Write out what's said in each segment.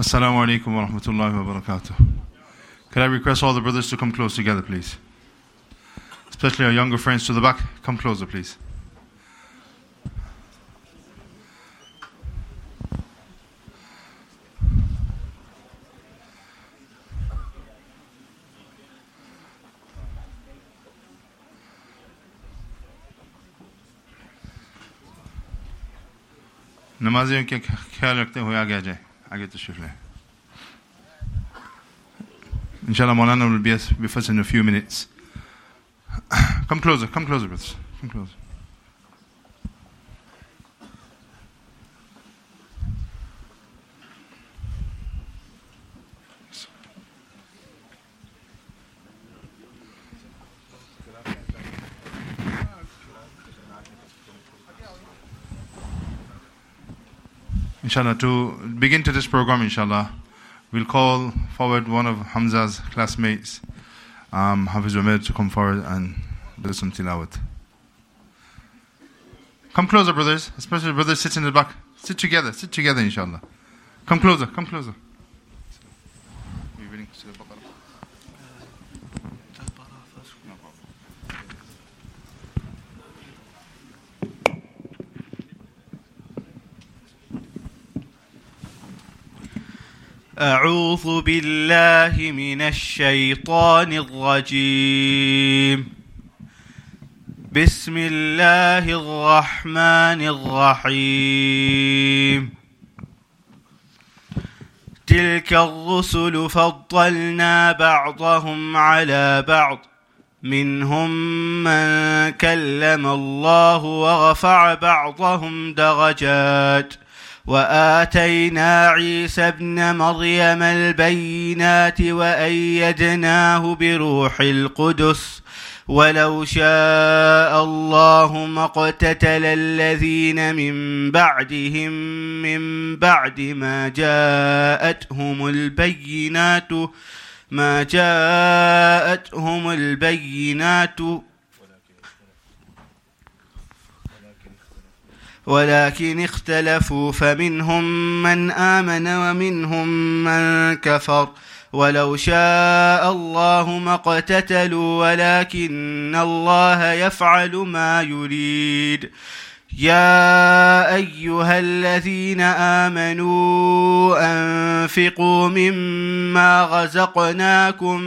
Assalamu alaikum wa rahmatullahi wa barakatuh. Could I request all the brothers to come close together, please? Especially our younger friends to the back. Come closer, please. नमाजियों के ख्याल रखते हुए आगे आ जाए आगे तशरीफ लें Inshallah Maulana will be with us in a few minutes. Come closer brothers, come closer. Inshallah, to begin to this program, inshallah, we'll call forward one of Hamza's classmates, Hafiz Umair, to come forward and do some tilawat. Come closer, brothers, especially brothers sitting in the back. Sit together, inshallah. Come closer. أعوذ بالله من الشيطان الرجيم. بسم الله الرحمن الرحيم. تلك الرسل فضلنا بعضهم على بعض منهم من كلم الله ورفع بعضهم درجات وآتينا عيسى ابن مريم البينات وأيدناه بروح القدس ولو شاء الله ما اقتتل الذين من بعدهم من بعد ما جاءتهم البينات ولكن اختلفوا فمنهم من آمن ومنهم من كفر ولو شاء الله ما اقتتلوا ولكن الله يفعل ما يريد. يا أيها الذين آمنوا أنفقوا مما رزقناكم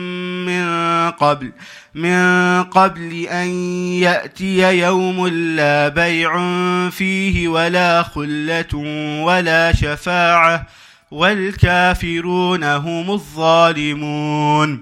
من قبل أن يأتي يوم لا بيع فيه ولا خلة ولا شفاعة والكافرون هم الظالمون.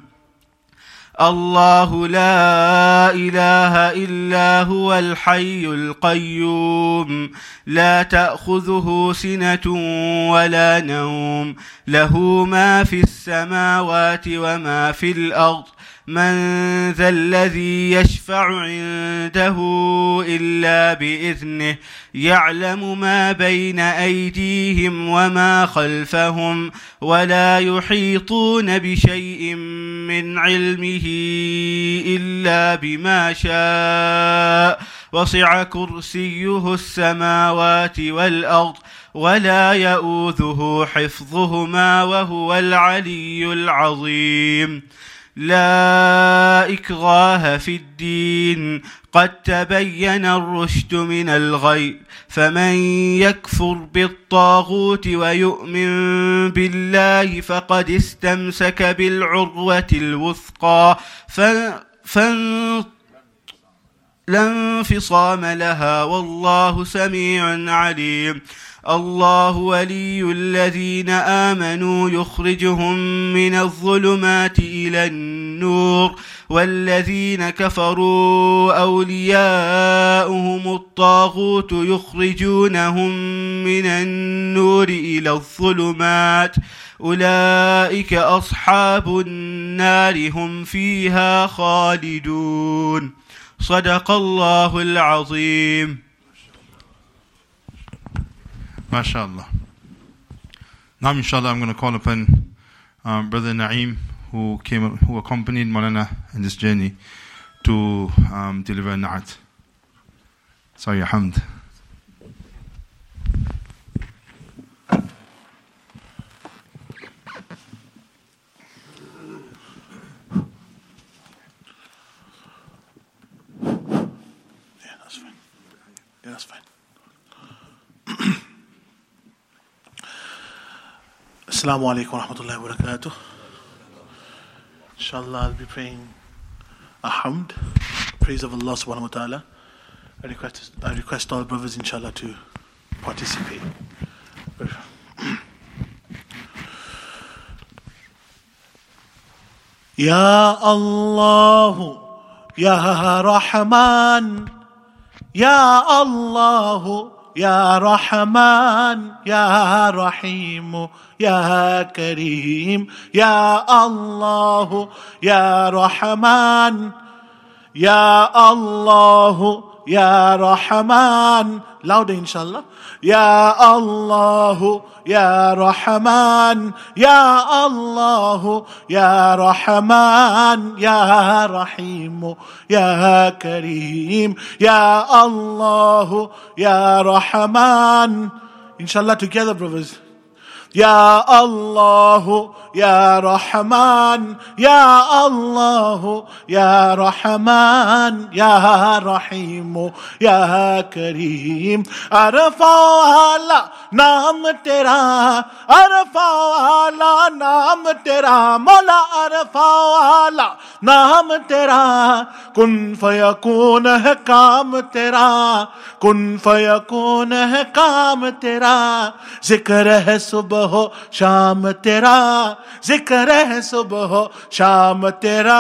الله لا إله إلا هو الحي القيوم لا تأخذه سنة ولا نوم له ما في السماوات وما في الأرض من ذا الذي يشفع عنده إلا بإذنه يعلم ما بين أيديهم وما خلفهم ولا يحيطون بشيء من علمه إلا بما شاء وسع كرسيه السماوات والأرض ولا يؤوذه حفظهما وهو العلي العظيم. لا إكراه في الدين قد تبين الرشد من الغي فمن يكفر بالطاغوت ويؤمن بالله فقد استمسك بالعروة الوثقى لا انفصام لها والله سميع عليم. الله ولي الذين آمنوا يخرجهم من الظلمات إلى النور والذين كفروا أولياؤهم الطاغوت يخرجونهم من النور إلى الظلمات أولئك أصحاب النار هم فيها خالدون. صدق الله العظيم. MashaAllah. Now, inshallah, I'm going to call upon Brother Naeem, who accompanied Maulana in this journey, to deliver Na'at. Sorry, Hamd. Yeah, that's fine. Assalamu alaikum wa rahmatullahi wa barakatuh. Inshallah, I'll be praying a hamd, praise of Allah subhanahu wa ta'ala. I request all brothers, inshallah, to participate. Ya Allah, Ya Rahman, Ya Allah, Ya Rahman, Ya Rahim, Ya Kareem, Ya Allah, Ya Rahman, Ya Allah, Ya Rahman. Louder, inshallah. Ya Allah, Ya Rahman, Ya Allah, Ya Rahman, Ya Rahim, Ya Kareem, Ya Allah, Ya Rahman. Inshallah, together, brothers. Ya Allah, Ya Rahman, Ya Allah, Ya Rahman, Ya Rahim, Ya Kareem. Arfa wala naam tera, arfa wala naam tera, Mola arfa wala naam tera. Kun fayakun hai kaam tera, kun fayakun hai kaam tera. Zikr hai subh ہو شام تیرا, ذکر ہے صبح ہو شام تیرا.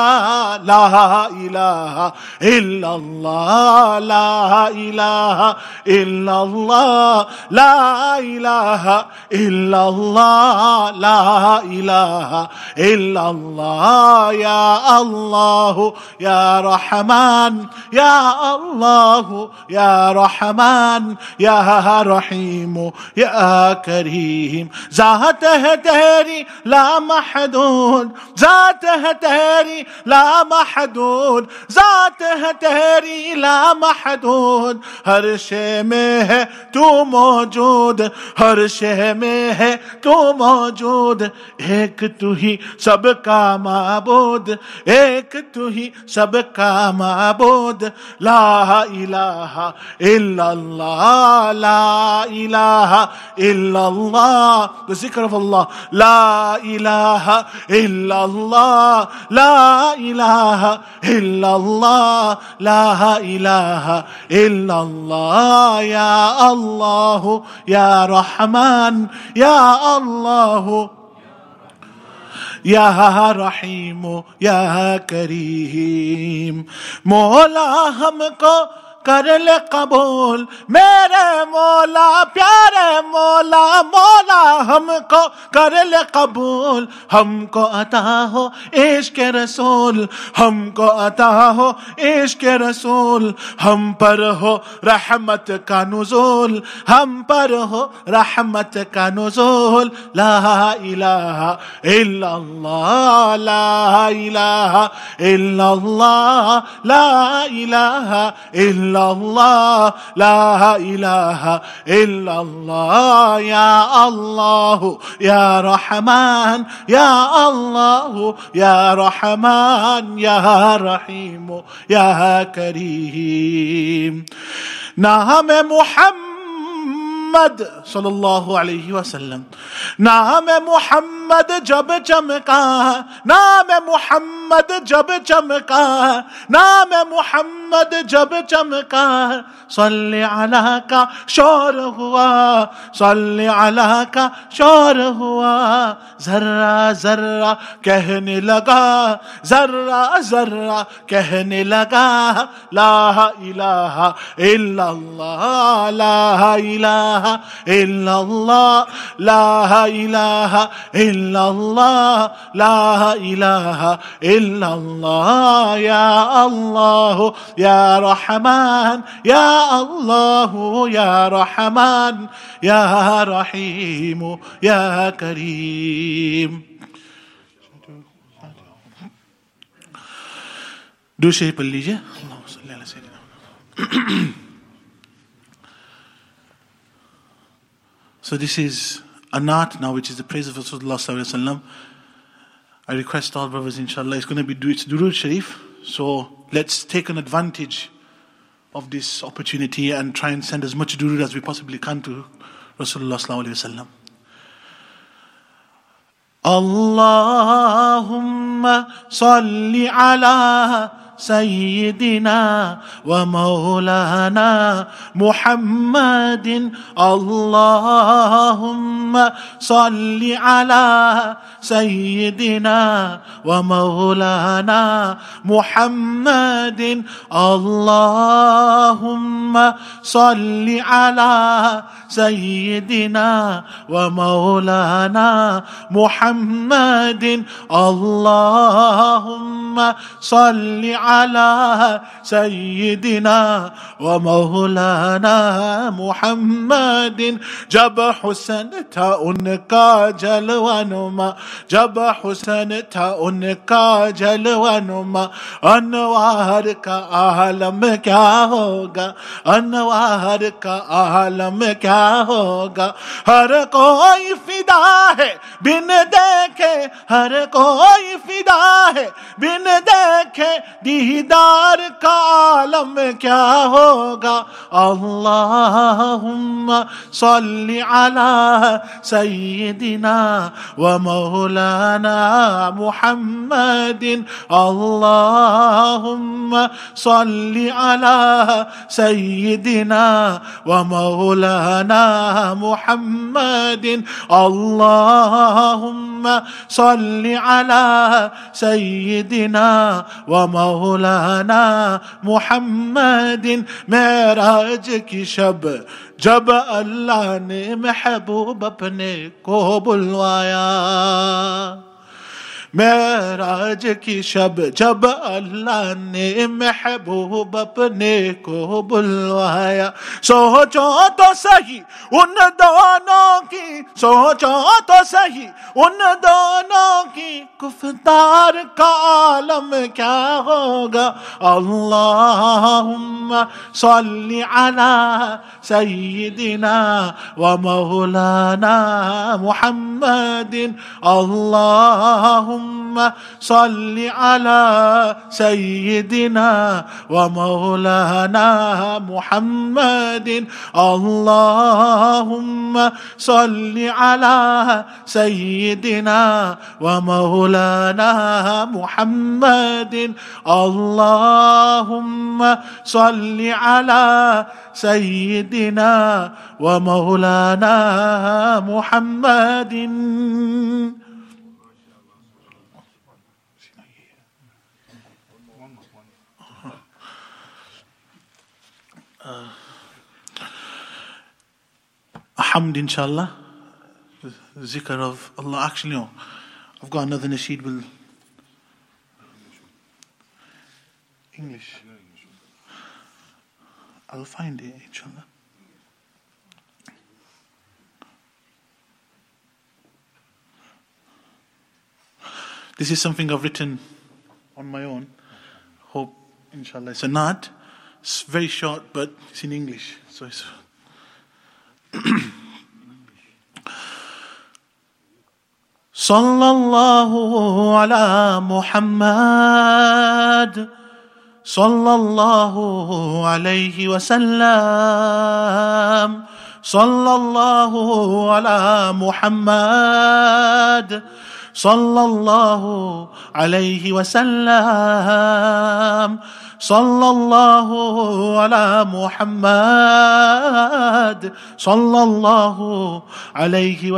لا الہ الا اللہ, لا الہ الا اللہ, لا الہ الا اللہ, لا الہ الا اللہ. یا اللہ یا رحمان, یا اللہ یا رحمان, یا رحیم یا کریم. ذات ہے تیری لا محدود, ذات ہے تیری لا محدود, ذات ہے تیری لا محدود. ہر شے میں ہے تو موجود, ہر شے میں ہے تو موجود. ایک تو ہی سب کا معبود, ایک تو ہی سب کا معبود. لا الہ الا اللہ, لا الہ الا اللہ. The zikr of Allah. La ilaha illallah, la ilaha illallah, la ilaha illallah. Ya Allah, Ya Rahman, Ya Allah, Ya Rahim, Ya Kareem. Mola humko کر لے قبول میرے مولا, پیارے مولا, مولا ہم کو کر لے قبول. ہم کو عطا ہو عشق رسول, ہم کو عطا ہو عشق رسول. ہم پر ہو رحمت کا نزول, ہم پر ہو رحمت کا نزول. لا الہ الا اللہ, لا الہ الا اللہ, لا الہ الا اللہ, لا الہ الا اللہ. یا اللہ یا رحمان, یا اللہ یا رحمان, یا رحیم یا کریم. نام محمد صلی اللہ علیہ وسلم, نام محمد جب چمکا, نام محمد جب چمکا, نام محمد جب چمکا. صلی علیہ کا شور ہوا, صلی علیہ کا شور ہوا. ذرہ ذرہ کہنے لگا, ذرہ ذرہ کہنے لگا. لا الہ الا اللہ, لا الہ الا اللہ, لا الہ الا اللہ, لا الہ الا اللہ. یا اللہ یا رحمان, یا اللہ یا رحمان, یا رحیم یا کریم. دوسرے پڑھ لیجیے. اللہم صلی علی سیدنا. So this is a naat now, which is the praise of Rasulullah sallallahu alaihi wasallam. I request all brothers, inshallah, it's going to be it's Durood Sharif. So let's take an advantage of this opportunity and try and send as much durood as we possibly can to Rasulullah sallallahu alaihi wasallam. Allahumma salli ala سيدنا ومولانا محمد اللهم صل على سيدنا ومولانا محمد اللهم صل على سيدنا ومولانا محمد اللهم صل على سيدنا ومولانا محمد जब हुस्न था उनका जलवानुमा जब हुस्न था उनका जलवानुमा अनवार का आलम क्या होगा अनवार का आलम क्या होगा हर कोई फिदा है बिन देखे हर कोई फिदा है बिन देखे दीदार का आलम क्या होगा अल्लाहुम्मा सल्ली अला सय्यिदिना व मौलाना मुहम्मदिन अल्लाहुम्मा सल्ली अला सय्यिदिना व मौलाना मुहम्मदिन अल्लाहुम्मा सल्ली अला सय्यिदिना व मौलाना मुहम्मदिन मेराज की शब जब अल्लाह ने महबूब अपने को बुलवाया मेराज की शब जब अल्लाह ने महबूब अपने को बुलवाया सोचो तो सही उन दोनों की सोचो तो सही उन दोनों की गुफ्तार का आलम क्या होगा अल्लाहुम्मा सल्ली अला सय्यिदिना व मौलाना मुहम्मदिन अल्लाहुम्मा सल्ली अला सय्यिदिना व मौलाना मुहम्मदिन अल्लाहुम्मा सल्ली अला सय्यिदिना व मौलाना मुहम्मदिन अल्लाहुम्मा सल्ली अला सय्यिदिना व मौलाना मुहम्मदिन Hamd, inshallah. Zikr of Allah. Actually, no. I've got another nasheed with English. I'll find it, inshallah. This is something I've written on my own. Hope, inshallah. It's a naat. It's very short, but it's in English. So it's... صلى الله على محمد صلى الله عليه وسلم صلى الله على محمد صلى الله عليه وسلم صلى الله على محمد صلى الله عليه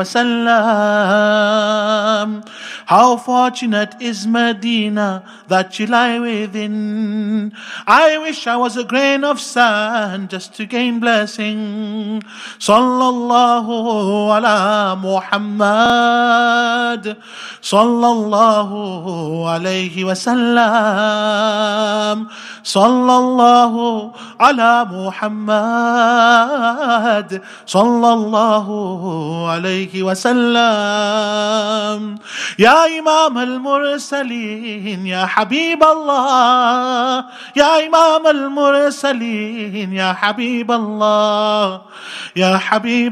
وسلم. How fortunate is Medina that you lie within. I wish I was a grain of sand just to gain blessing. Sallallahu ala Muhammad sallallahu alayhi wa sallam. Sallallahu ala Muhammad sallallahu alayhi wa sallam. Ya Imam al-Mursaleen, Ya Habib Allah, Ya Imam al-Mursaleen, Ya Habib Allah, Ya Habib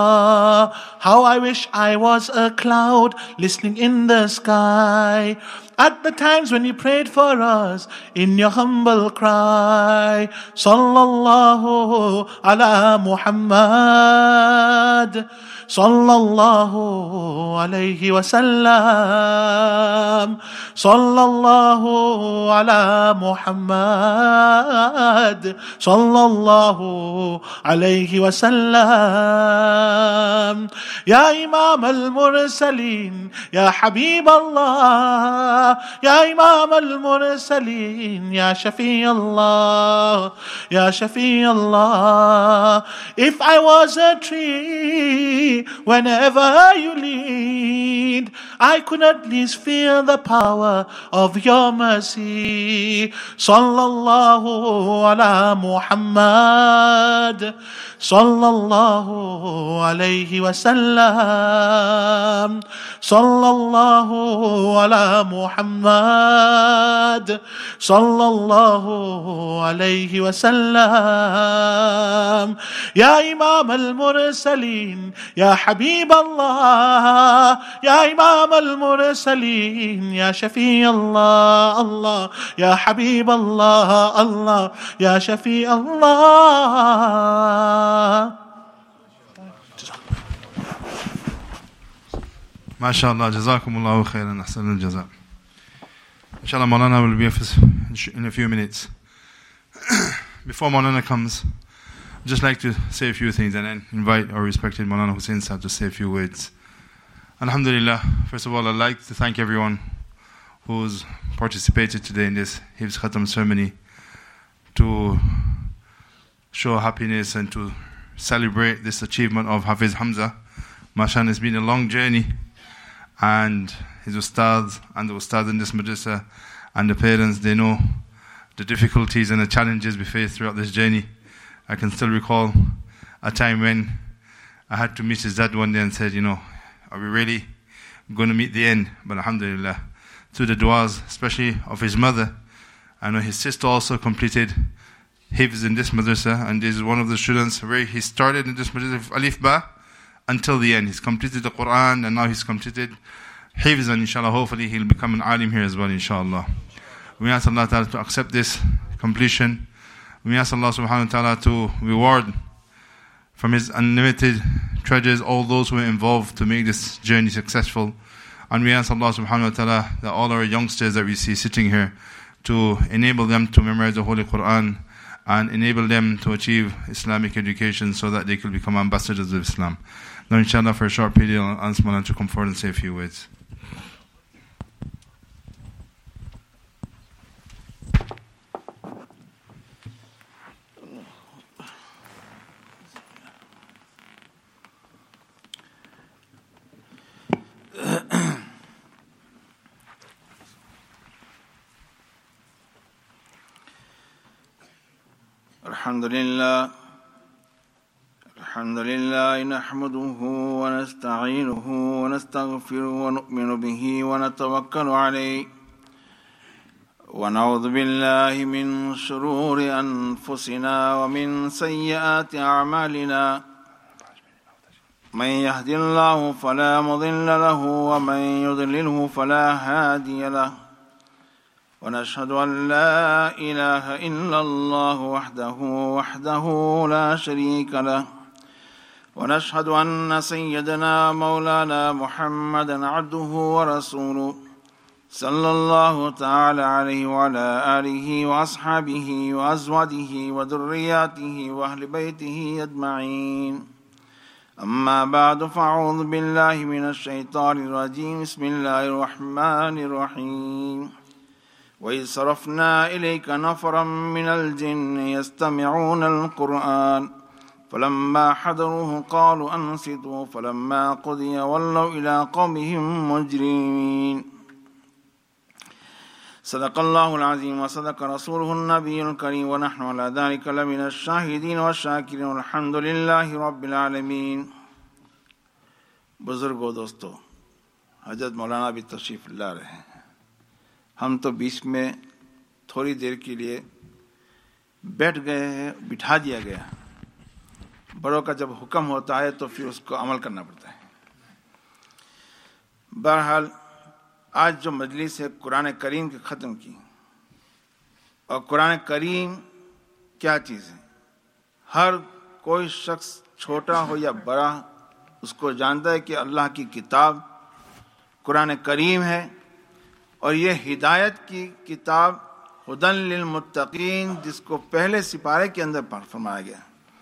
Allah. How I wish I was a cloud listening in the sky. at the times when you prayed for us in your humble cry. Sallallahu ala Muhammad, sallallahu alayhi wa sallam, sallallahu ala Muhammad, sallallahu alayhi wa sallam. Ya Imam al-Mursaleen, Ya Habib Allah, Ya Imam al-Mursaleen, Ya Shafi Allah, Ya Shafi Allah. If I was a tree, whenever you lead, I could at least feel the power of your mercy. Sallallahu ala Muhammad, sallallahu alayhi wa sallam, sallallahu ala Muhammad, sallallahu alayhi wa sallam. Ya Imam al-Mursaleen, Ya Habib Allah, Ya Imam al-Mursaleen, Ya Shafi Allah, Allah, Ya Habib Allah, Allah, Ya Shafi Allah. MashaAllah, Jazakumullahu khairan, Ahsanul Jaza. Inshallah, Maulana will be with us in a few minutes. Before Maulana comes, I'd just like to say a few things and then invite our respected Maulana Hussain Sahib to say a few words. Alhamdulillah, first of all, I'd like to thank everyone who's participated today in this Hifz Khatam ceremony to show happiness and to celebrate this achievement of Hafiz Hamza. MashaAllah, it's been a long journey, and his ustad and the ustad in this madrasa and the parents, they know the difficulties and the challenges we face throughout this journey. I can still recall a time when I had to meet his dad one day and said, are we really going to meet the end? But alhamdulillah, through the du'as, especially of his mother, I know his sister also completed Hifz in this madrasa, and this is one of the students where he started in this madrasa, Alif Ba, until the end. He's completed the Quran, and now he's completed Hifz, and inshallah, hopefully he'll become an alim here as well, inshallah. We ask Allah Ta'ala to accept this completion. We ask Allah Subhanahu wa Ta'ala to reward from His unlimited treasures all those who were involved to make this journey successful. And we ask Allah Subhanahu wa Ta'ala that all our youngsters that we see sitting here, to enable them to memorize the Holy Quran and enable them to achieve Islamic education so that they could become ambassadors of Islam. Now inshallah, for a short period, I'll ask Maulana to come forward and say a few words. الحمد لله نحمده ونستعينه ونستغفره ونؤمن به ونتوكل عليه ونعوذ بالله من شرور أنفسنا ومن سيئات أعمالنا من يهد الله فلا مضل له ومن يضلله فلا هادي له ونشهد أن لا إله إلا الله وحده لا شريك له ونشهد أن سيدنا مولانا محمدا عبده ورسوله صلى الله تعالى عليه وعلى آله وأصحابه وأزواجه وذرياته وأهل بيته أجمعين. أما بعد، فأعوذ بالله من الشيطان الرجيم. بسم الله الرحمن الرحيم. وإذ صرفنا إليك نفرا من الجن يستمعون القرآن فلما حضروه قالوا أنصتوا فلما قضي ولوا إلى قومهم مجرمين. صدق الله العظيم وصدق رسوله النبي الكريم ونحن على ذلك لمن الشاهدين والشاكرين والحمد لله رب العالمين. बुजुर्गो दोस्तों, हजरत मौलाना भी तशरीफ ला रहे हैं। हम तो बीच में थोड़ी देर के लिए बैठ गए हैं, बिठा दिया गया। बड़ों का जब हुक्म होता है तो फिर उसको अमल करना पड़ता है। बहरहाल آج جو مجلس ہے قرآن کریم کی ختم کی. اور قرآن کریم کیا چیز ہے؟ ہر کوئی شخص چھوٹا ہو یا بڑا اس کو جانتا ہے کہ اللہ کی کتاب قرآن کریم ہے، اور یہ ہدایت کی کتاب ہدن للمتقین، جس کو پہلے سپارے کے اندر فرمایا گیا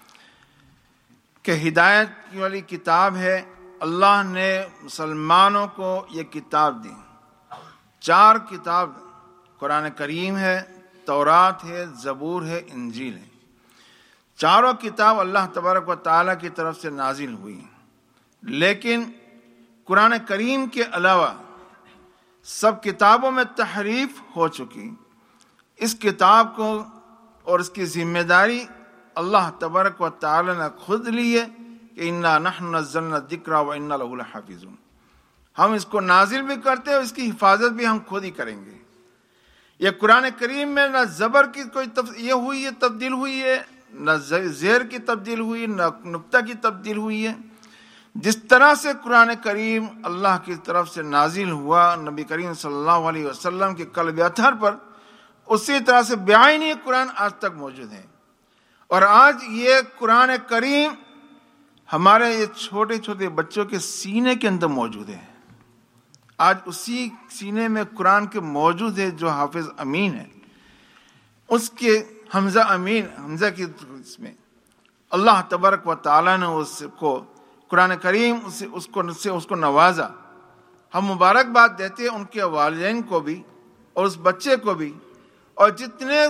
کہ ہدایت والی کتاب ہے. اللہ نے مسلمانوں کو یہ کتاب دی. 4 کتاب قرآن کریم ہے، تورات ہے، زبور ہے، انجیل ہے. چاروں کتاب اللہ تبارک و تعالیٰ کی طرف سے نازل ہوئی. لیکن قرآن کریم کے علاوہ سب کتابوں میں تحریف ہو چکی. اس کتاب کو اور اس کی ذمہ داری اللہ تبارک و تعالیٰ نے خود لی ہے کہ انا نحن نزلنا الذکر و انا لہ لحافظون. ہم اس کو نازل بھی کرتے ہیں اور اس کی حفاظت بھی ہم خود ہی کریں گے. یہ قرآن کریم میں نہ زبر کی کوئی تبدیل ہوئی ہے، نہ زیر کی تبدیل ہوئی، نہ نقطہ کی تبدیل ہوئی ہے. جس طرح سے قرآن کریم اللہ کی طرف سے نازل ہوا نبی کریم صلی اللہ علیہ وسلم کے قلب اطہر پر، اسی طرح سے بعینی قرآن آج تک موجود ہے. اور آج یہ قرآن کریم ہمارے یہ چھوٹے چھوٹے بچوں کے سینے کے اندر موجود ہے. آج اسی سینے میں قرآن کے موجود ہے جو حافظ امین ہے. اس کے حمزہ کی اس میں اللہ تبارک و تعالیٰ نے اس کو قرآن کریم اس کو نوازا. ہم مبارکباد دیتے ہیں ان کے والدین کو بھی اور اس بچے کو بھی، اور جتنے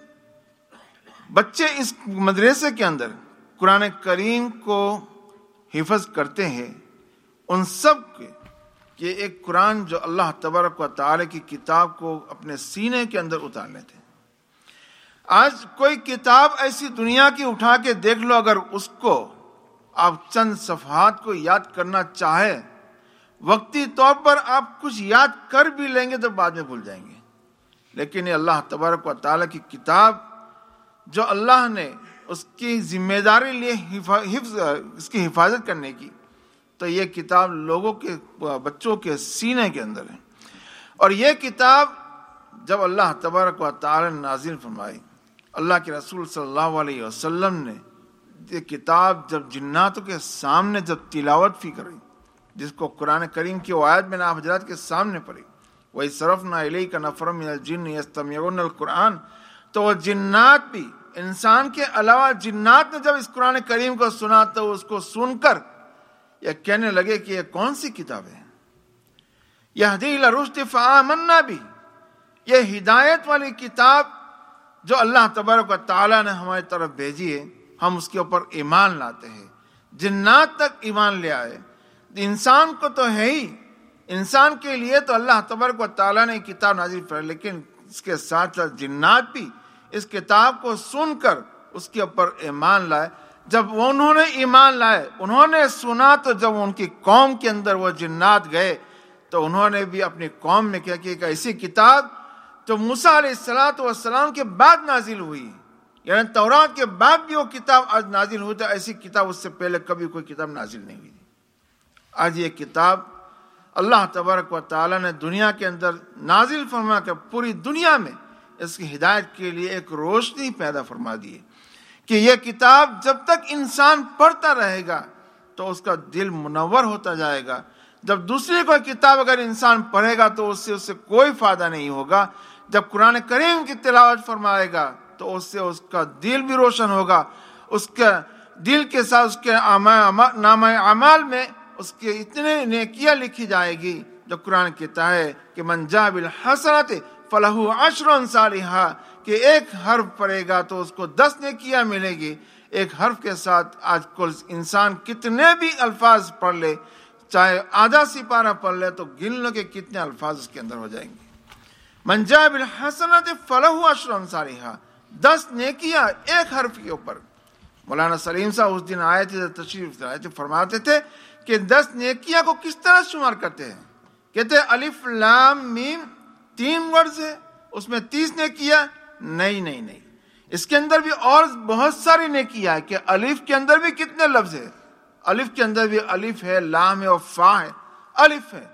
بچے اس مدرسے کے اندر قرآن کریم کو حفظ کرتے ہیں ان سب کے کہ ایک قرآن جو اللہ تبارک و تعالی کی کتاب کو اپنے سینے کے اندر اتار لیتے ہیں. آج کوئی کتاب ایسی دنیا کی اٹھا کے دیکھ لو، اگر اس کو آپ چند صفحات کو یاد کرنا چاہے، وقتی طور پر آپ کچھ یاد کر بھی لیں گے تو بعد میں بھول جائیں گے. لیکن یہ اللہ تبارک و تعالی کی کتاب جو اللہ نے اس کی ذمہ داری لی اس کی حفاظت کرنے کی، تو یہ کتاب لوگوں کے بچوں کے سینے کے اندر ہے. اور یہ کتاب جب اللہ تبارک و تعالی نے نازل فرمائی، اللہ کے رسول صلی اللہ علیہ وسلم نے یہ کتاب جب جناتوں کے سامنے جب تلاوت بھی کری، جس کو قرآن کریم کی آیت میں آپ حضرات کے سامنے پڑھی، وَإِذْ صَرَفْنَا إِلَيْكَ نَفَرًا مِنَ الْجِنِّ يَسْتَمِعُونَ الْقُرْآنَ، تو وہ جنات بھی، انسان کے علاوہ جنات نے جب اس قرآن کریم کو سنا تو اس کو سن کر یہ کہنے لگے کہ یہ کون سی کتاب ہے؟ یہدی الی الرشد فآمنا بہ، یہ ہدایت والی کتاب جو اللہ تبارک و تعالیٰ نے ہماری طرف بھیجی ہے، ہم اس کے اوپر ایمان لاتے ہیں. جنات تک ایمان لے آئے. انسان کو تو ہے ہی، انسان کے لیے تو اللہ تبارک و تعالیٰ نے کتاب نازل فرمائی، لیکن اس کے ساتھ ساتھ جنات بھی اس کتاب کو سن کر اس کے اوپر ایمان لائے. جب انہوں نے ایمان لائے، انہوں نے سنا، تو جب ان کی قوم کے اندر وہ جنات گئے تو انہوں نے بھی اپنی قوم میں کیا کہ ایک ایسی کتاب جو موسیٰ علیہ السلام کے بعد نازل ہوئی، یعنی تورات کے بعد بھی وہ کتاب آج نازل ہوئی، تو ایسی کتاب اس سے پہلے کبھی کوئی کتاب نازل نہیں ہوئی. آج یہ کتاب اللہ تبارک و تعالیٰ نے دنیا کے اندر نازل فرما کر پوری دنیا میں اس کی ہدایت کے لیے ایک روشنی پیدا فرما دی ہے کہ یہ کتاب جب تک انسان پڑھتا رہے گا تو اس کا دل منور ہوتا جائے گا. جب دوسری کوئی کتاب اگر انسان پڑھے گا تو اس سے کوئی فائدہ نہیں ہوگا. جب قرآن کریم کی تلاوت فرمائے گا تو اس سے اس کا دل بھی روشن ہوگا. اس کے دل کے ساتھ اس کے نامہ اعمال میں اس کے اتنے نیکیاں لکھی جائے گی جو قرآن کہتا ہے کہ من جاء بالحسنۃ فلہ عشر امثالھا، کہ ایک حرف پڑھے گا تو اس کو 10 نیکیاں ملے گی. ایک حرف کے ساتھ آج کل انسان کتنے بھی الفاظ پڑھ لے، چاہے آدھا سپارہ پڑھ لے، تو گن لو کہ کتنے الفاظ اس کے اندر ہو جائیں گے. من جاء بالحسنۃ فلہ عشر امثالھا، 10 نیکیاں ایک حرف کے اوپر. مولانا سلیم صاحب اس دن آئے تھے، تشریف لائے تھے، فرماتے تھے کہ 10 نیکیاں کو کس طرح شمار کرتے ہیں. کہتے ہیں الف لام میم 3 ورڈز ہے، اس میں 30 نیکیاں. نہیں، اس کے اندر بھی اور بہت ساری نیکیاں ہے. کہ الف کے اندر بھی کتنے لفظ ہے؟ الف کے اندر بھی الف ہے، لام ہے اور فا ہے. الف ہے،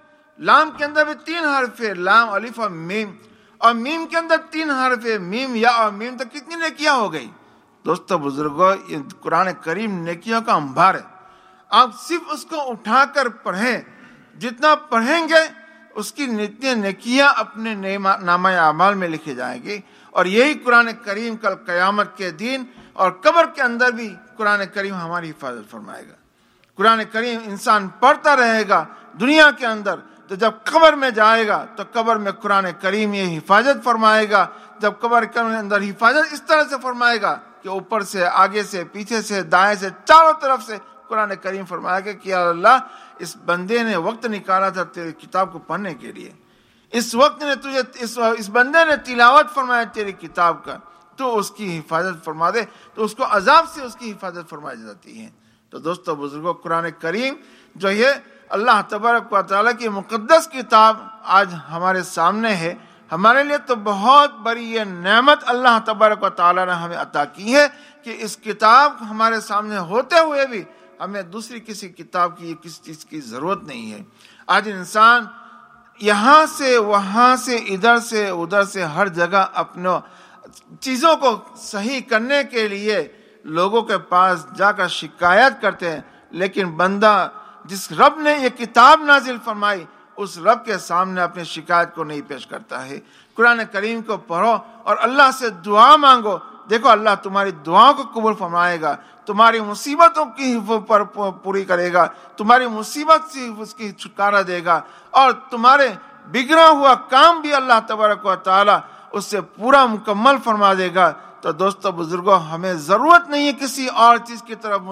لام کے اندر بھی 3 حرف ہے، لام الف اور میم، اور میم کے اندر 3 حرف ہے، میم یا اور میم، تو کتنی نیکیاں ہو گئی؟ دوستو بزرگوں، یہ قرآن کریم نیکیوں کا انبار ہے. آپ صرف اس کو اٹھا کر پڑھیں، جتنا پڑھیں گے اس کی نتنی نیکیاں اپنے نامہ اعمال میں لکھی جائیں گی. اور یہی قرآن کریم کل قیامت کے دن اور قبر کے اندر بھی قرآن کریم ہماری حفاظت فرمائے گا. قرآن کریم انسان پڑھتا رہے گا دنیا کے اندر، تو جب قبر میں جائے گا تو قبر میں قرآن کریم یہ حفاظت فرمائے گا. جب قبر کے اندر حفاظت اس طرح سے فرمائے گا کہ اوپر سے، آگے سے، پیچھے سے، دائیں سے، چاروں طرف سے قرآن کریم فرمائے گا کہ یا اللہ اس بندے نے وقت نکالا تھا تیری کتاب کو پڑھنے کے لیے، اس وقت نے تجھے، اس بندے نے تلاوت فرمایا تیری کتاب کا، تو اس کی حفاظت فرما دے. تو اس کو عذاب سے اس کی حفاظت فرمائی جاتی ہے. تو دوستو بزرگوں، قرآن کریم جو ہے اللہ تبارک و تعالیٰ کی مقدس کتاب آج ہمارے سامنے ہے. ہمارے لیے تو بہت بڑی یہ نعمت اللہ تبارک و تعالیٰ نے ہمیں عطا کی ہے کہ اس کتاب ہمارے سامنے ہوتے ہوئے بھی ہمیں دوسری کسی کتاب کی، کسی چیز کی ضرورت نہیں ہے. آج انسان یہاں سے وہاں سے، ادھر سے ادھر سے، ہر جگہ اپنے چیزوں کو صحیح کرنے کے لیے لوگوں کے پاس جا کر شکایت کرتے ہیں، لیکن بندہ جس رب نے یہ کتاب نازل فرمائی اس رب کے سامنے اپنی شکایت کو نہیں پیش کرتا ہے. قرآن کریم کو پڑھو اور اللہ سے دعا مانگو. دیکھو اللہ تمہاری دعاؤں کو قبول فرمائے گا، تمہاری مصیبتوں کی پوری کرے گا، تمہاری مصیبت سے اس کی چھٹکارا دے گا، اور تمہارے بگڑا ہوا کام بھی اللہ تبارک و تعالی اس سے پورا مکمل فرما دے گا. تو دوستو بزرگوں، ہمیں ضرورت نہیں ہے کسی اور چیز کی طرف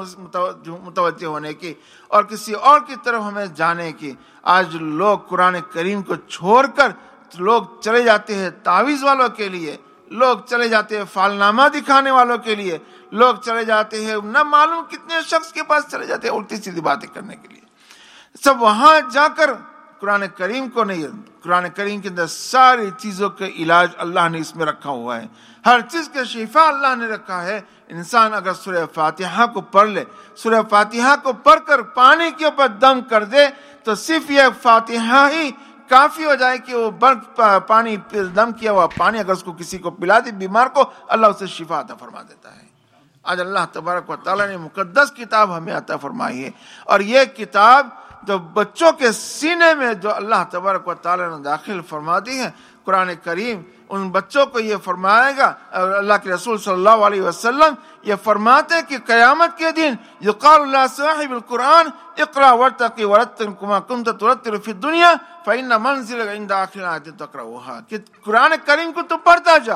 متوجہ ہونے کی اور کسی اور کی طرف ہمیں جانے کی. آج لوگ قرآن کریم کو چھوڑ کر لوگ چلے جاتے ہیں تعویذ والوں کے لیے، لوگ چلے جاتے ہیں فالنامہ دکھانے والوں کے لیے، لوگ چلے جاتے ہیں نہ معلوم کتنے شخص کے پاس چلے جاتے ہیں الٹی سیدھی باتیں کرنے کے لیے. سب وہاں جا کر قرآن کریم کو نہیں، قرآن کریم کے اندر ساری چیزوں کا علاج اللہ نے اس میں رکھا ہوا ہے، ہر چیز کا شفا اللہ نے رکھا ہے. انسان اگر سورہ فاتحہ کو پڑھ لے، سورہ فاتحہ کو پڑھ کر پانی کے اوپر دم کر دے تو صرف یہ فاتحہ ہی کافی ہو جائے کہ وہ پانی دم کیا ہوا پانی اگر اس کو کسی کو پلا دے بیمار کو، اللہ اسے شفا عطا فرما دیتا ہے. آج اللہ تبارک و تعالیٰ نے مقدس کتاب ہمیں عطا فرمائی ہے، اور یہ کتاب جو بچوں کے سینے میں جو اللہ تبارک و تعالیٰ نے داخل فرما دی ہے، قرآن کریم ان بچوں کو یہ فرمائے گا. اللہ کے رسول صلی اللہ علیہ وسلم یہ فرماتے ہیں کہ قیامت کے دن یقال اللہ صاحب القرآن اقرا ورتقی ورتل کما کنت ترتل فی الدنیا فإن منزلک عند آخر آیت تقرأها، کہ قرآن کریم کو تو پڑھتا جا،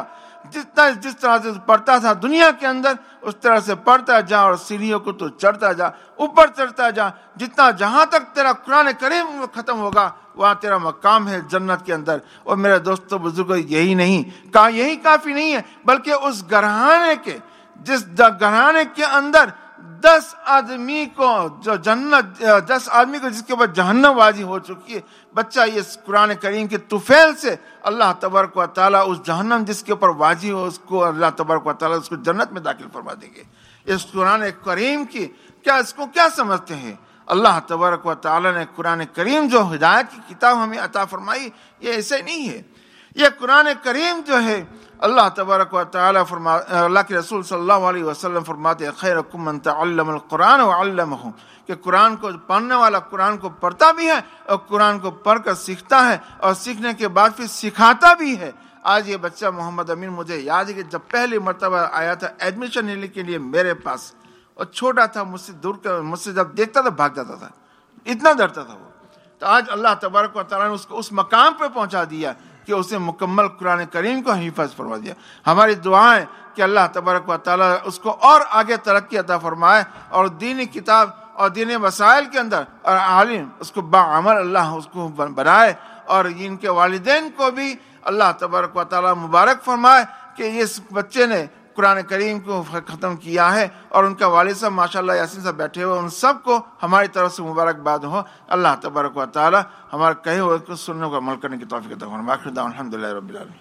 جس طرح سے پڑھتا تھا دنیا کے اندر اس طرح سے پڑھتا جا، اور سیڑھیوں کو تو چڑھتا جا، اوپر چڑھتا جا، جتنا جہاں تک تیرا قرآن کریم ختم ہوگا وہاں تیرا مقام ہے جنت کے اندر. اور میرے دوستو بزرگوں، یہی نہیں کہا، یہی کافی نہیں ہے، بلکہ اس گھرانے کے، جس گھرانے کے اندر 10 آدمی کو جو جنت، 10 آدمی کو جس کے اوپر جہنم واجی ہو چکی ہے، بچہ یہ قرآن کریم کے طفیل سے اللہ تبارک و تعالیٰ اس جہنم جس کے اوپر واجی ہو اس کو اللہ تبارک و تعالیٰ اس کو جنت میں داخل فرما دیں گے. اس قرآن کریم کی کیا، اس کو کیا سمجھتے ہیں؟ اللہ تبارک و تعالیٰ نے قرآن کریم جو ہدایت کی کتاب ہمیں عطا فرمائی، یہ ایسے نہیں ہے. یہ قرآن کریم جو ہے اللہ تبارک و تعالیٰ اللہ کے رسول صلی اللہ علیہ وسلم فرماتے ہیں خیرکم من تعلم القرآن وعلمہ، کہ قرآن کو پڑھنے والا قرآن کو پڑھتا بھی ہے اور قرآن کو پڑھ کر سیکھتا ہے اور سیکھنے کے بعد پھر سکھاتا بھی ہے. آج یہ بچہ محمد امین مجھے یاد ہے کہ جب پہلی مرتبہ آیا تھا ایڈمیشن لینے کے لیے میرے پاس، اور چھوٹا تھا، مجھ سے دور کر، مجھ سے جب دیکھتا تھا بھاگ جاتا تھا، اتنا ڈرتا تھا وہ. تو آج اللہ تبارک و تعالیٰ نے اس کو اس مقام پہ پہنچا دیا کہ اسے مکمل قرآن کریم کو حفظ فرما دیا. ہماری دعائیں کہ اللہ تبارک و تعالیٰ اس کو اور آگے ترقی عطا فرمائے اور دینی کتاب اور دینی مسائل کے اندر اور عالم اس کو باعمل اللہ اس کو بنائے، اور ان کے والدین کو بھی اللہ تبارک و تعالیٰ مبارک فرمائے کہ اس بچے نے قرآن کریم کو ختم کیا ہے، اور ان کا والد صاحب ماشاءاللہ یاسین صاحب بیٹھے ہوئے، ان سب کو ہماری طرف سے مبارکباد ہو. اللہ تبارک و تعالیٰ ہمارے کہے ہوئے کو سننے کو عمل کرنے کی توفیق عطا فرمائے. آخر دعوانا الحمدللہ رب العالمین.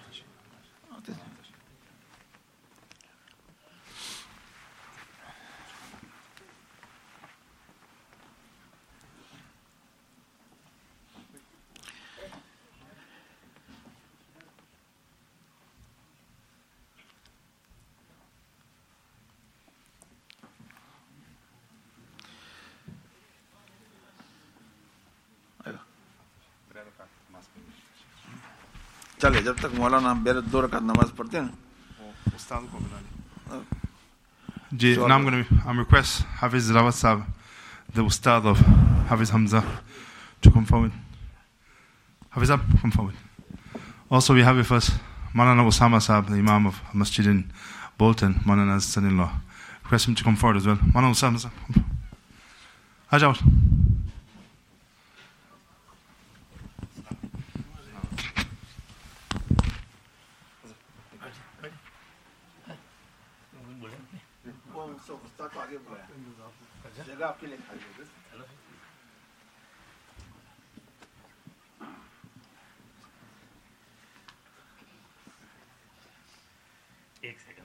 چلے جب تک مولانا بیر 2 رکعت نماز پڑھتے ہیں نا. Now I'm request Hafiz Rawat Sahib, the Ustad of Hafiz Hamza, to come forward. Hafiz Sahib, come forward. Also we have with us Maulana Osama Sahib, the Imam of Masjid in Bolton, Maulana's son-in-law. Request him to come forward as well. Maulana Osama Sahib, come forward. Ajawat. جگہ آپ کے لیے کھائی ہوگی. ایک second.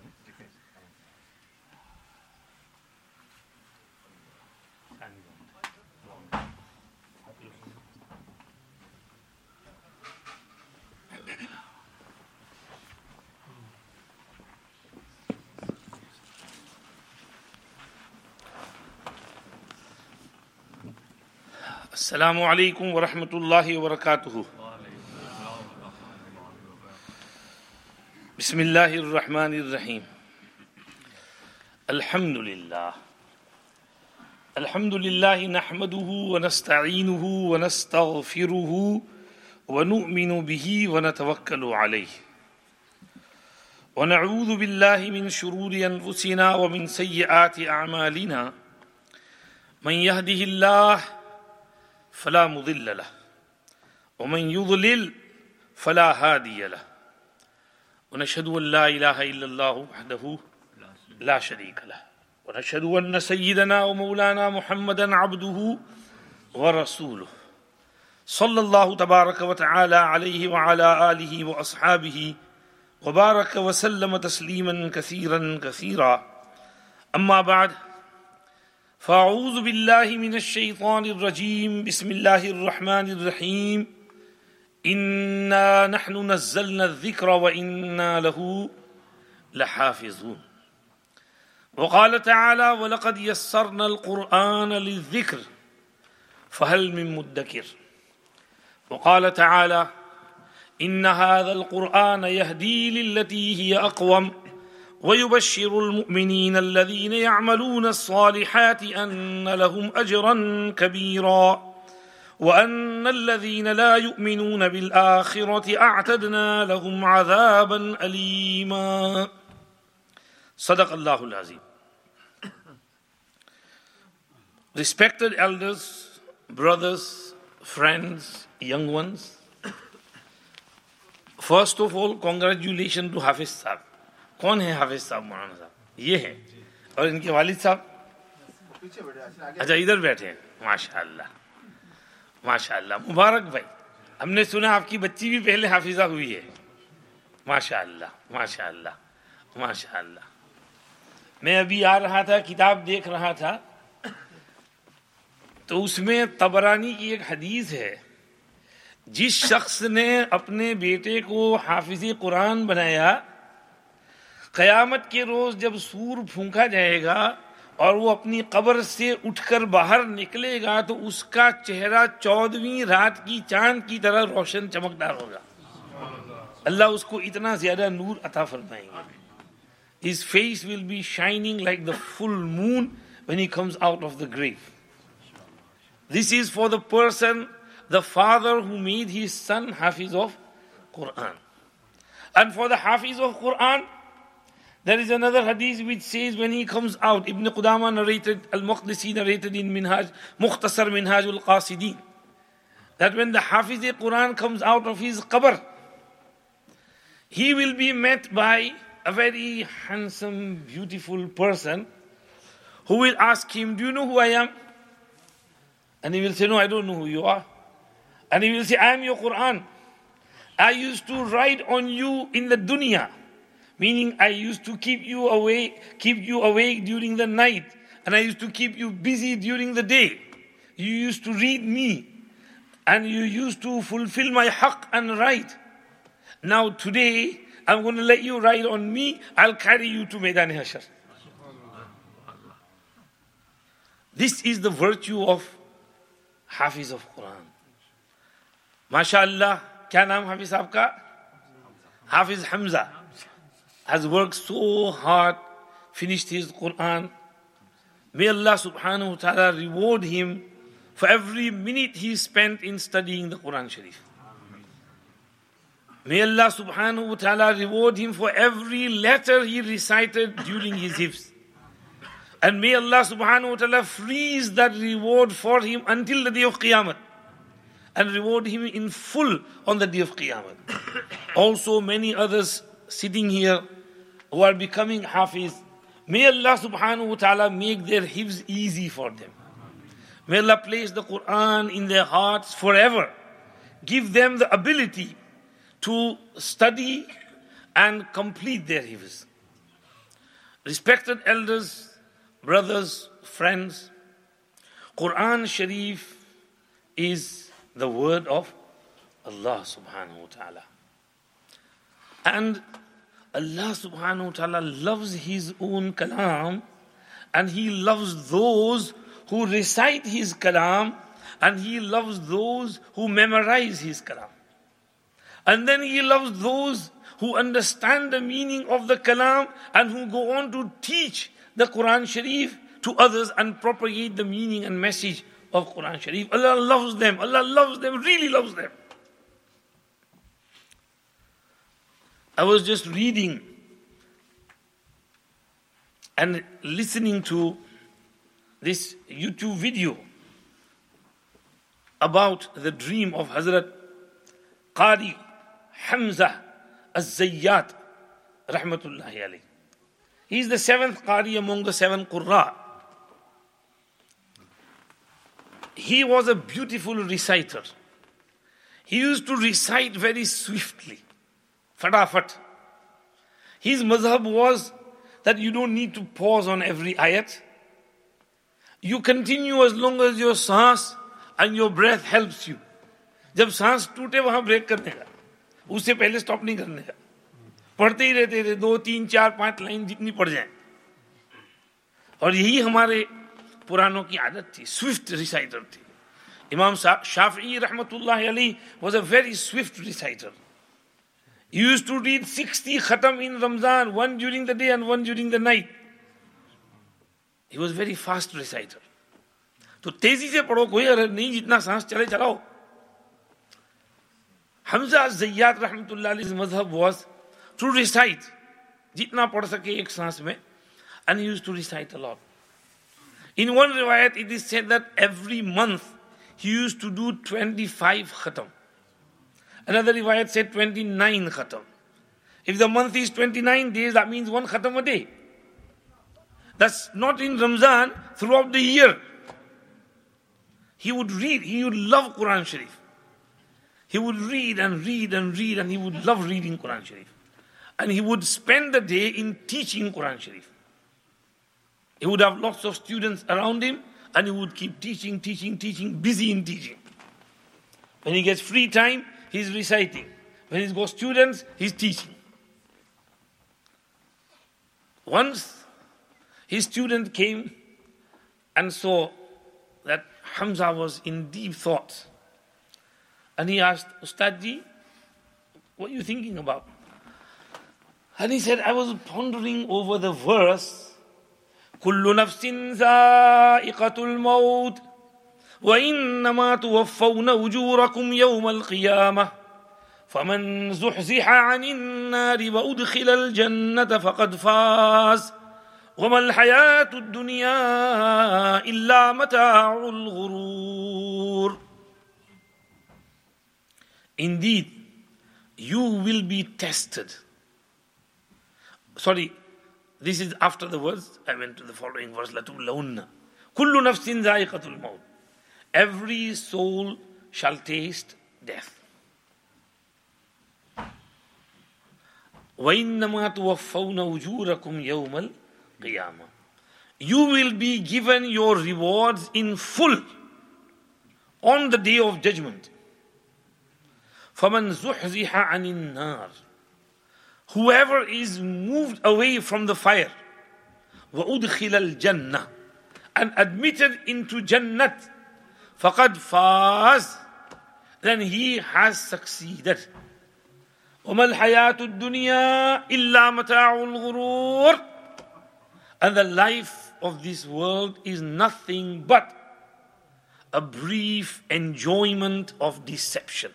السلام علیکم ورحمۃ اللہ وبرکاتہ. بسم اللہ الرحمن الرحیم. الحمد للہ نحمده ونستعینه ونستغفره ونؤمن به ونتوکل علیہ ونعوذ باللہ من شرور انفسنا ومن سیئات اعمالنا. من يهده اللہ فلا مضل له ومن يضلل فلا هادي له ونشهد أن لا إله إلا الله وحده لا شريك له ونشهد أن سيدنا ومولانا محمدا عبده ورسوله صلى الله تبارك وتعالى عليه وعلى آله وأصحابه وبارك وسلم تسليما كثيرا كثيرا. أما بعد فاعوذ باللہ من الشیطان الرجیم. بسم اللہ الرحمن الرحیم. انا نحن نزلنا الذکر وانا له لحافظون. وقال تعالی ولقد یسرنا القرآن للذکر فهل من مدکر. وقال تعالی ان هذا القرآن يهدي للتي هي اقوم ويبشر المؤمنين الذين يعملون الصالحات أن لهم أجرا كبيرا وأن الذين لا يؤمنون بالآخرة أعتدنا لهم عذابا أليما. صدق الله العظيم. Respected elders, brothers, friends, young ones, first of all, congratulations to Hafiz Sahib. کون ہے حافظ صاحب؟ مولانا صاحب یہ ہیں. اور ان کے والد صاحب اچھا ادھر بیٹھے ہیں. ماشاء اللہ ماشاء اللہ. مبارک بھائی. ہم نے سنا آپ کی بچی بھی پہلے حافظہ ہوئی ہے. ماشاء اللہ ماشاء اللہ ماشاء اللہ. میں ابھی آ رہا تھا کتاب دیکھ رہا تھا تو اس میں طبرانی کی ایک حدیث ہے. جس شخص نے اپنے بیٹے کو حافظ قرآن بنایا قیامت کے روز جب سور پھونکا جائے گا اور وہ اپنی قبر سے اٹھ کر باہر نکلے گا تو اس کا چہرہ 14ویں رات کی چاند کی طرح روشن چمکدار ہوگا. اللہ اس کو اتنا زیادہ نور عطا فرمائیں گے. His face will be shining like the full moon when he comes out of the grave. This is for the person, the father who made his son Hafiz of Quran. And for the Hafiz of Quran, there is another hadith which says when he comes out, Ibn Qudama narrated, Al-Maqdisi narrated in Mukhtasar Minhaj al-Qasidin, that when the Hafiz Quran comes out of his qabr, he will be met by a very handsome, beautiful person who will ask him, do you know who I am? And he will say, no, I don't know who you are. And he will say, I am your Quran. I used to write on you in the dunya. Meaning I used to keep you awake during the night, and I used to keep you busy during the day. You used to read me, and you used to fulfill my haqq and write. Now today, I'm going to let you write on me. I'll carry you to Maidan Hashar. This is the virtue of Hafiz of Quran. MashaAllah, क्या नाम हाफिज साहब का? Hafiz Hamza has worked so hard, finished his Quran. May Allah subhanahu wa ta'ala reward him for every minute he spent in studying the Quran Sharif. May Allah subhanahu wa ta'ala reward him for every letter he recited during his hifz. And may Allah subhanahu wa ta'ala freeze that reward for him until the day of Qiyamah. And reward him in full on the day of Qiyamah. Also many others sitting here who are becoming Hafiz. May Allah subhanahu wa ta'ala make their hifz easy for them. May Allah place the Quran in their hearts forever. Give them the ability to study and complete their hifz. Respected elders, brothers, friends, Quran Sharif is the word of Allah subhanahu wa ta'ala. And Allah subhanahu wa ta'ala loves His own kalam, and He loves those who recite His kalam, and He loves those who memorize His kalam. And then He loves those who understand the meaning of the kalam and who go on to teach the Quran Sharif to others and propagate the meaning and message of Quran Sharif. Allah loves them. Allah loves them, really loves them. I was just reading and listening to this YouTube video about the dream of Hazrat Qari Hamza Az-Zayyat Rahmatullahi alayhi. He is the seventh Qari among the seven Qurra. He was a beautiful reciter. He used to recite very swiftly. Fadafat. His mazhab was that you don't need to pause on every ayat. You continue as long as your saans and your breath helps you. जब सांस टूटे वहां break करने का, उससे पहले stop नहीं करने का. पढ़ते ही रहते थे 2, 3, 4, 5 लाइन जितनी पढ़ जाए. और यही हमारे पुरानों की आदत थी. स्विफ्ट रिसाइटर थे. Imam Shafi'i rahmatullahi alayhi was a very swift reciter. He used to read 60 khatam in Ramzan, one during the day and one during the night. He was very fast reciter. तो तेजी से पढ़ो, कोई हरज नहीं, जितना सांस चले चलाओ. Hamza Az-Zayyat rahmatullahi alayhi's madhab was to recite, जितना पढ़ सके एक सांस में, and he used to recite a lot. In one riwayat it is said that every month he used to do 25 khatam. Another riwayat said 29 khatam. If the month is 29 days, that means one khatam a day. That's not in Ramzan, throughout the year. He would read, he would love Quran Sharif. He would read and read and read, and he would love reading Quran Sharif. And he would spend the day in teaching Quran Sharif. He would have lots of students around him, and he would keep teaching, busy in teaching. When he gets free time, he's reciting. When he's got students, he's teaching. Once, his student came and saw that Hamza was in deep thought. And he asked, Ustad ji, what are you thinking about? And he said, I was pondering over the verse, كل نفس ذائقة الموت وإنما توفون أجوركم يوم القيامة فمن زحزح عن النار وأدخل الجنة فقد فاز وما الحياة الدنيا إلا متاع الغرور. Indeed, you will be tested. Sorry, this is after the words. I went to the following verse. لَتُبْلَوْنَّ كُلُّ نَفْسٍ ذَائِقَةُ الْمَوْتِ. Every soul shall taste death. وَإِنَّمَا تُوَفَّوْنَ أُجُورَكُمْ يَوْمَ الْقِيَامَةِ. You will be given your rewards in full on the day of judgment. فَمَنْ زُحْزِحَ عَنِ النَّارِ. Whoever is moved away from the fire, وَأُدْخِلَ الْجَنَّةِ, and admitted into Jannat, فَقَدْ فَاز, then he has succeeded. وَمَا الْحَيَاةُ الدُّنْيَا إِلَّا مَتَاعُ الْغُرُورِ. And the life of this world is nothing but a brief enjoyment of deception.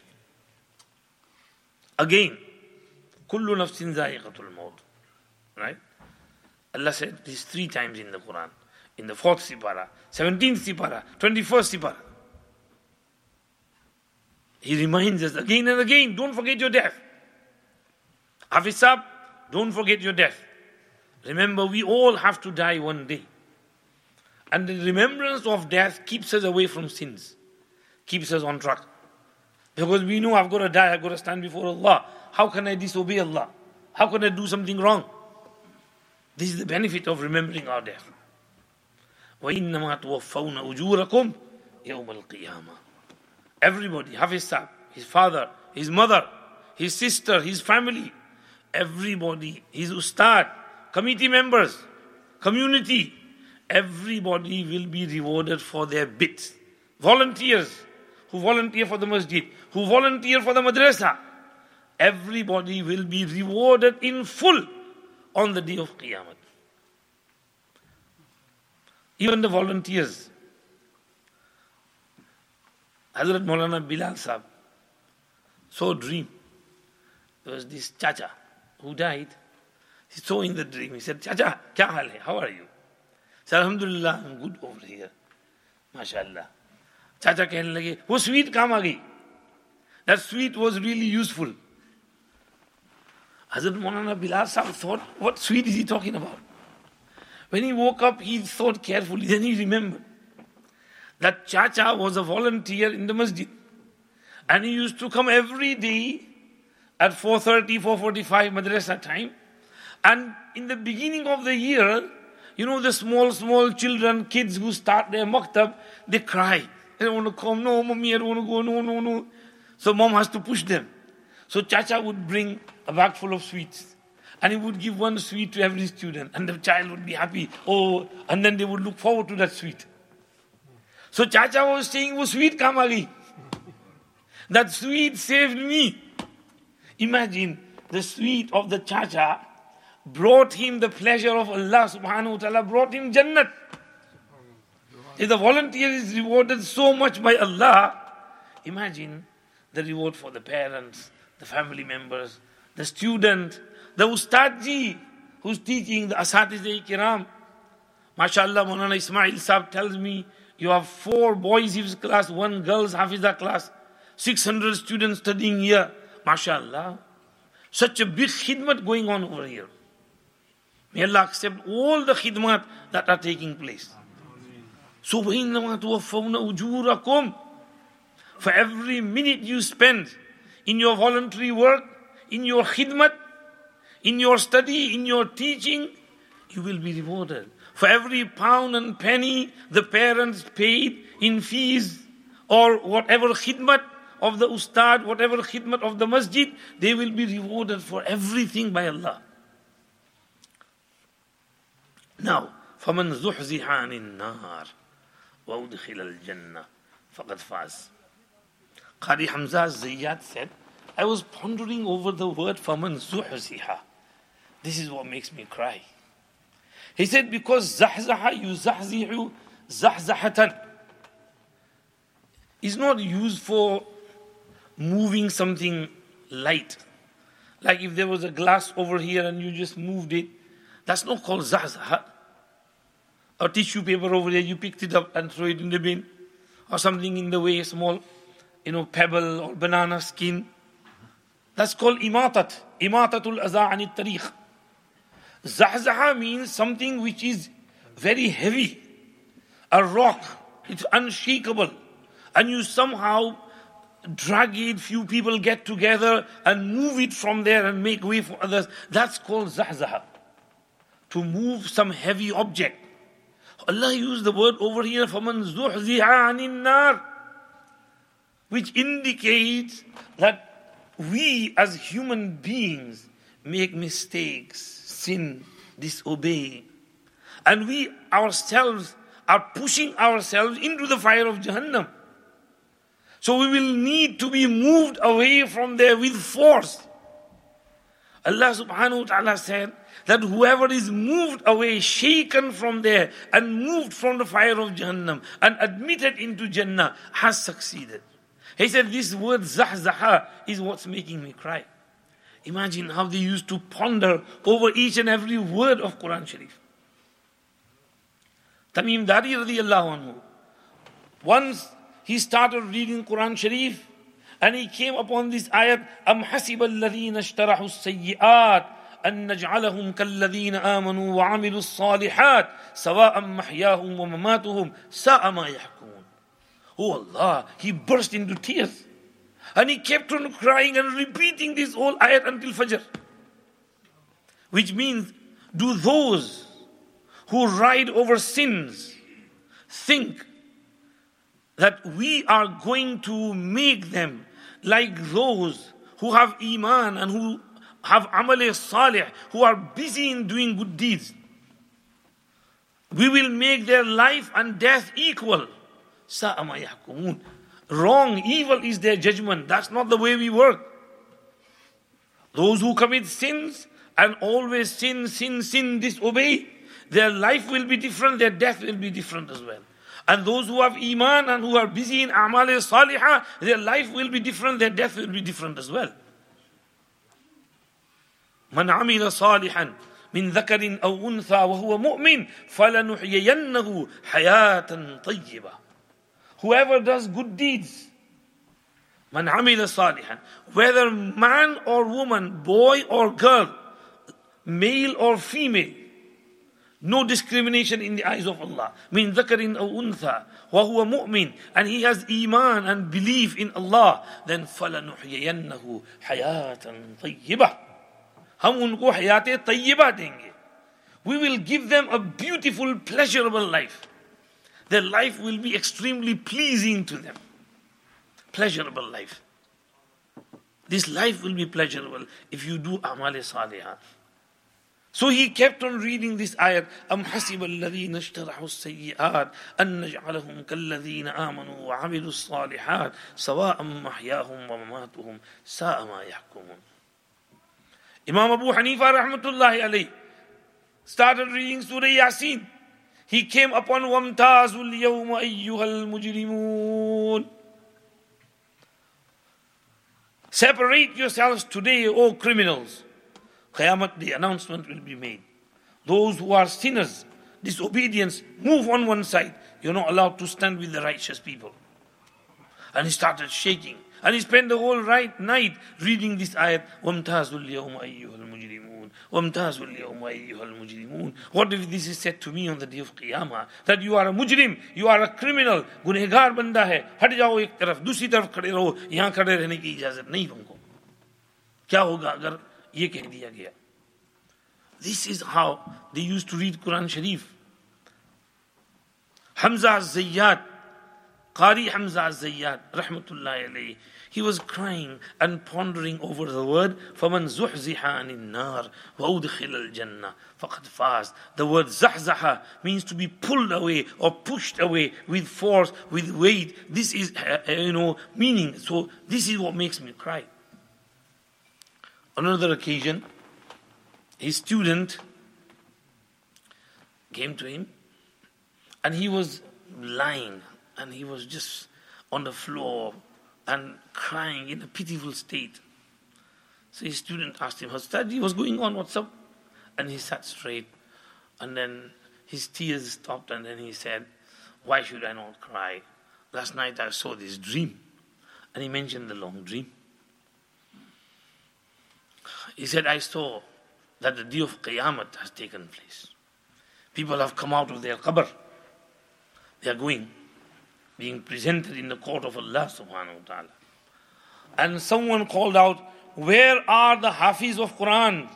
Again, كُلُّ نَفْسٍ ذَائِقَةُ الْمَوْتِ. Right? Allah said this 3 times in the Quran. In the 4th Sipara, 17th Sipara, 21st Sipara. He reminds us again and again, don't forget your death. Hafiz Saab, don't forget your death. Remember, we all have to die one day. And the remembrance of death keeps us away from sins. Keeps us on track. Because we know I've got to die, I've got to stand before Allah. How can I disobey Allah? How can I do something wrong? This is the benefit of remembering our death. وَإِنَّمَا تُوَفَّوْنَ أُجُورَكُمْ يَوْمَ الْقِيَامَةِ. Everybody, Hafiz Saab, his father, his mother, his sister, his family, everybody, his ustad, committee members, community, everybody will be rewarded for their bit. Volunteers who volunteer for the masjid, who volunteer for the madrasa, everybody will be rewarded in full on the day of Qiyamah. Even the volunteers. Hazrat Maulana Bilal Sahib saw a dream. There was this Chacha who died. He saw in the dream. He said, Chacha, kya hal hai? How are you? He said, Alhamdulillah, I'm good over here. MashaAllah. Chacha kehne lage, wo sweet kaam aa gayi. That sweet was really useful. Hazrat Maulana Bilal Sahib thought, what sweet is he talking about? When he woke up, he thought carefully. Then he remembered that Chacha was a volunteer in the masjid. And he used to come every day at 4:30, 4:45 madrasa time. And in the beginning of the year, you know the small children, kids who start their maktab, they cry. They don't want to come. No, mommy, I don't want to go. No. So mom has to push them. So Chacha would bring a bag full of sweets. And he would give one sweet to every student. And the child would be happy. Oh, and then they would look forward to that sweet. So Chacha was saying, wo sweet kaam aa gayi. That sweet saved me. Imagine the sweet of the Chacha brought him the pleasure of Allah subhanahu wa ta'ala, brought him Jannat. If the volunteer is rewarded so much by Allah, imagine the reward for the parents, the family members, the student, the Ustadji who's teaching, the Asatiz-e-Kiram. MashaAllah, Maulana Ismail Sahib tells me, you have 4 boys Hifz class, 1 girls Hafizah class, 600 students studying here. MashaAllah. Such a big khidmat going on over here. May Allah accept all the khidmat that are taking place. So, وَإِنَّمَا تُوَفَّوْنَ أُجُورَكُمْ. For every minute you spend in your voluntary work, in your khidmat, in your study, in your teaching, you will be rewarded. For every pound and penny the parents paid in fees or whatever khidmat of the ustad, whatever khidmat of the masjid, they will be rewarded for everything by Allah. Now, فَمَنْ زُحْزِحَ عَنِ النَّارِ وَأُدْخِلَ الْجَنَّةِ فَقَدْ فَازَ. Qari Hamza Zayyad said, I was pondering over the word فَمَنْ زُحْزِحَ. This is what makes me cry. He said, because زَحْزَحَ يُزَحْزِحُ زَحْزَحَةً is not used for moving something light. Like if there was a glass over here and you just moved it, that's not called zahzaha. Or tissue paper over there, you picked it up and throw it in the bin. Or something in the way, small, pebble or banana skin. That's called imatat. Imatatul aza anit tariq. Zahzaha means something which is very heavy. A rock. It's unshakable. And you somehow drag it, few people get together and move it from there and make way for others. That's called zahzaha. To move some heavy object. Allah used the word over here, فَمَنْ زُحْزِحَ عَنِ النَّارِ, which indicates that we as human beings make mistakes, sin, disobey. And we ourselves are pushing ourselves into the fire of Jahannam. So we will need to be moved away from there with force. Allah subhanahu wa ta'ala said that whoever is moved away, shaken from there and moved from the fire of Jahannam and admitted into Jannah has succeeded. He said this word zahzaha is what's making me cry. Imagine how they used to ponder over each and every word of Quran Sharif. Tamim Dari radiyallahu anhu, once he started reading Quran Sharif and he came upon this ayat, Am hasiba alladhina ishtarahu as-sayyi'at an naj'alahum kalladhina amanu wa 'amilu as-salihat sawa'an mahyahum wa mamatuhum sa'a ma yahkumun. Oh Allah, he burst into tears. And he kept on crying and repeating this whole ayat until Fajr. Which means, do those who ride over sins think that we are going to make them like those who have iman and who have amal salih, who are busy in doing good deeds? We will make their life and death equal. Sa'a ma yahkumun. Wrong, evil is their judgment. That's not the way we work. Those who commit sins and always sin, disobey, their life will be different, their death will be different as well. And those who have iman and who are busy in a'mal salihah, their life will be different, their death will be different as well. Man amila salihan min dhakarin aw untha wa huwa mu'min falanuhyiyannahu hayatan tayyibah. Whoever does good deeds, man amila salihan, whether man or woman, boy or girl, male or female, no discrimination in the eyes of Allah. Min dhakarin aw untha wa huwa mu'min, and he has iman and belief in Allah, then falanuhyiyannahu hayatan tayyibah. Hum unko hayate tayyibah denge. We will give them a beautiful, pleasurable life. Their life will be extremely pleasing to them. Pleasurable life. This life will be pleasurable if you do a'mal salihah. So he kept on reading this ayat, Am hasiba alladhina ishtarahu as-sayyi'at an naj'alahum kalladhina amanu wa 'amilu as-salihat sawa'an mahyahum wa mamatuhum sa'a ma yahkumun. Imam Abu Hanifa rahmatullahi alayhi started reading Surah Yasin. He came upon Wamtazul yawma ayyuhal mujrimun. Separate yourselves today, O criminals. Qiyamah, the announcement will be made. Those who are sinners, disobedience, move on one side. You're not allowed to stand with the righteous people. And he started shaking. And he spent the whole night reading this ayat. وَامْتَازُوا الْيَوْمَ أَيُّهَا الْمُجْرِمُونَ وَامْتَازُوا الْيَوْمَ أَيُّهَا الْمُجْرِمُونَ. What if this is said to me on the day of Qiyamah? That you are a mujrim, you are a criminal, गुनहगार बंदा है, हट जाओ एक तरफ, दूसरी तरफ खड़े रहो, यहाँ खड़े रहने की इजाजत नहीं तुमको. क्या होगा अगर ये कह दिया गया? This is how they used to read Quran Sharif. Hamza az-Zayyat, Qari Hamza az-Zayyat, rahmatullahi alayhi, he was crying and pondering over the word فَمَنْ زُحْزِحَ عَنِ النَّارِ وَأُدْخِلَ الْجَنَّةِ فَقَدْ فَازَ. The word zahzaha means to be pulled away or pushed away with force, with weight. This is, meaning. So this is what makes me cry. On another occasion, his student came to him and he was lying and he was just on the floor and crying in a pitiful state. So his student asked him, how's study? What's going on? What's up? And he sat straight. And then his tears stopped and then he said, why should I not cry? Last night I saw this dream. And he mentioned the long dream. He said, I saw that the day of Qiyamah has taken place. People have come out of their qabr. They are being presented in the court of Allah subhanahu wa ta'ala. And someone called out, where are the Hafiz of Quran?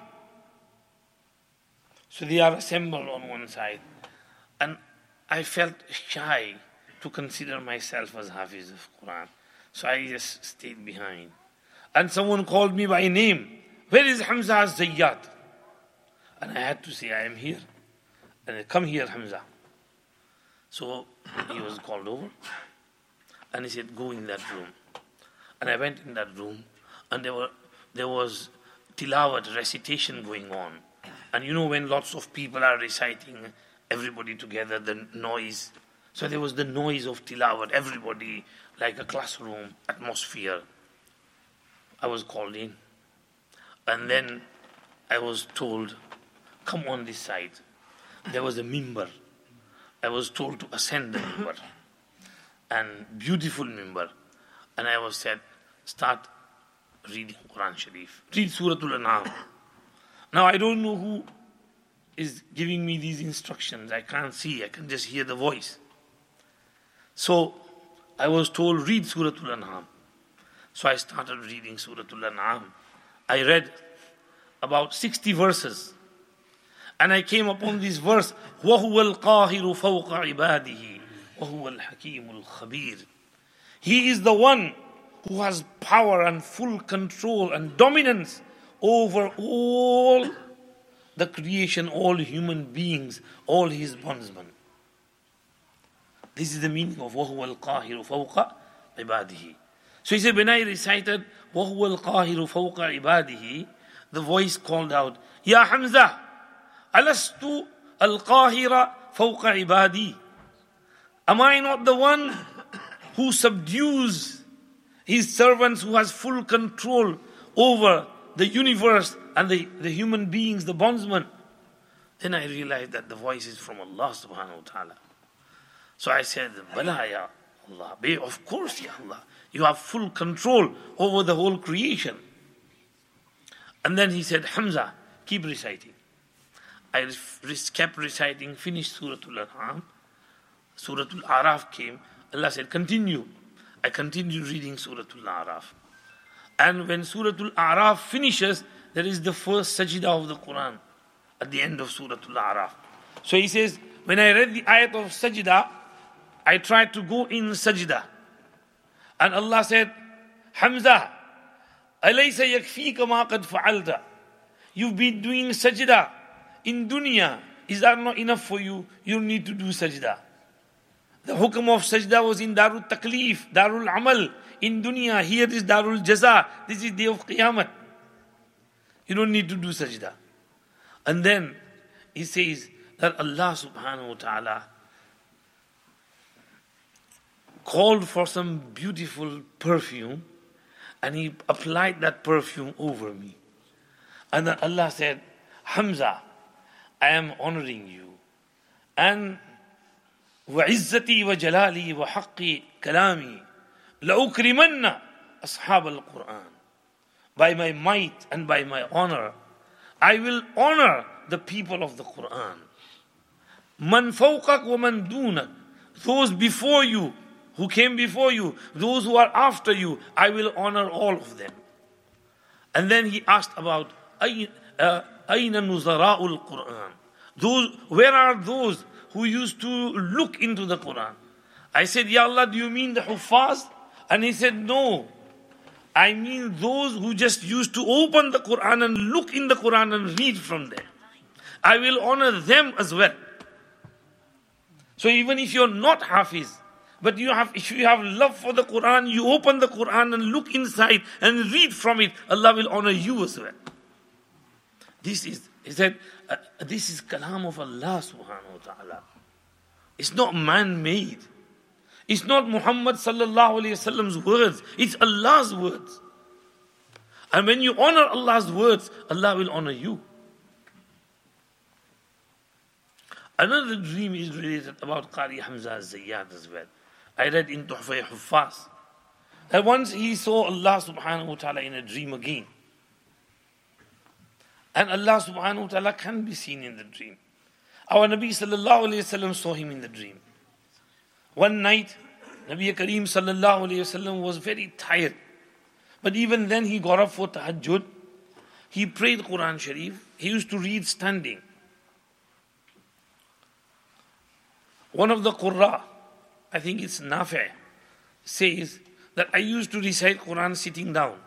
So they are assembled on one side. And I felt shy to consider myself as Hafiz of Quran. So I just stayed behind. And someone called me by name. Where is Hamza az-Zayyat? And I had to say, I am here. And I come here, Hamza. So he was called over. And he said, go in that room. And I went in that room, and there was tilawat, recitation going on. And you know when lots of people are reciting, everybody together, the noise. So there was the noise of tilawat, everybody, like a classroom atmosphere. I was called in. And then I was told, come on this side. There was a mimbar. I was told to ascend the mimbar. And beautiful mimbar. And I was said, start reading Quran Sharif. Read Surah Al-An'am. Now I don't know who is giving me these instructions. I can't see. I can just hear the voice. So I was told, read Surah Al-An'am. So I started reading Surah Al-An'am. I read about 60 verses. And I came upon this verse, وَهُوَ الْقَاهِرُ فَوْقَ عِبَادِهِ وَهُوَ الْحَكِيمُ الْخَبِيرُ. He is the one who has power and full control and dominance over all the creation, all human beings, all his bondsmen. This is the meaning of وَهُوَ الْقَاهِرُ فَوْقَ عِبَادِهِ. So he said, when I recited وَهُوَ الْقَاهِرُ فَوْقَ عِبَادِهِ, the voice called out, Ya Hamza, alastu al-qahira fawqa ibadi. Am I not the one who subdues his servants, who has full control over the universe and the human beings, the bondsmen? Then I realized that the voice is from Allah subhanahu wa ta'ala. So I said, Bala ya Allah, of course ya Allah, you have full control over the whole creation. And then he said, Hamza, keep reciting. I kept reciting, finished Surah Al-An'am. Surah Al-A'raf came. Allah said, continue. I continued reading Surah Al-A'raf. And when Surah Al-A'raf finishes, there is the first sajda of the Quran at the end of Surah Al-A'raf. So he says, when I read the ayat of sajda, I tried to go in sajda. And Allah said, Hamza, alaysa yakfika ma qad fa'alta. You've been doing sajda in dunya. Is that not enough for you? You need to do sajda. The hukm of sajda was in Darul Taklif, Darul Amal. In dunya, here is Darul Jaza. This is day of Qiyamah. You don't need to do sajda. And then he says that Allah subhanahu wa ta'ala called for some beautiful perfume, and he applied that perfume over me. And then Allah said, Hamza, I am honoring you. And وَعِزَّتِي وَجَلَالِي وَحَقِّي كَلَامِي لَأُكْرِمَنَّ أَصْحَابَ الْقُرْآنِ. By my might and by my honor, I will honor the people of the Quran. مَنْ فَوْقَكْ وَمَنْ دُونَكْ. Those before you, who came before you, those who are after you, I will honor all of them. And then he asked about أَيْنَ نُزَرَاءُ الْقُرْآنِ. Those, where are those who used to look into the Quran? I said, Ya Allah, do you mean the Huffaz? And he said, no. I mean those who just used to open the Quran and look in the Quran and read from there. I will honor them as well. So even if you're not Hafiz, but if you have love for the Quran, you open the Quran and look inside and read from it, Allah will honor you as well. He said, this is kalam of Allah subhanahu wa ta'ala. It's not man-made. It's not Muhammad sallallahu alayhi wa sallam's words. It's Allah's words. And when you honor Allah's words, Allah will honor you. Another dream is related about Qari Hamza al-Zayyad as well. I read in Tuhfa Huffaz that once he saw Allah subhanahu wa ta'ala in a dream again. And Allah subhanahu wa ta'ala can be seen in the dream. Our Nabi sallallahu alayhi wa sallam saw him in the dream. One night, Nabi Kareem sallallahu alayhi wa sallam was very tired. But even then he got up for tahajjud. He prayed Quran Sharif. He used to read standing. One of the Qurra, I think it's Nafi', says that I used to recite Quran sitting down.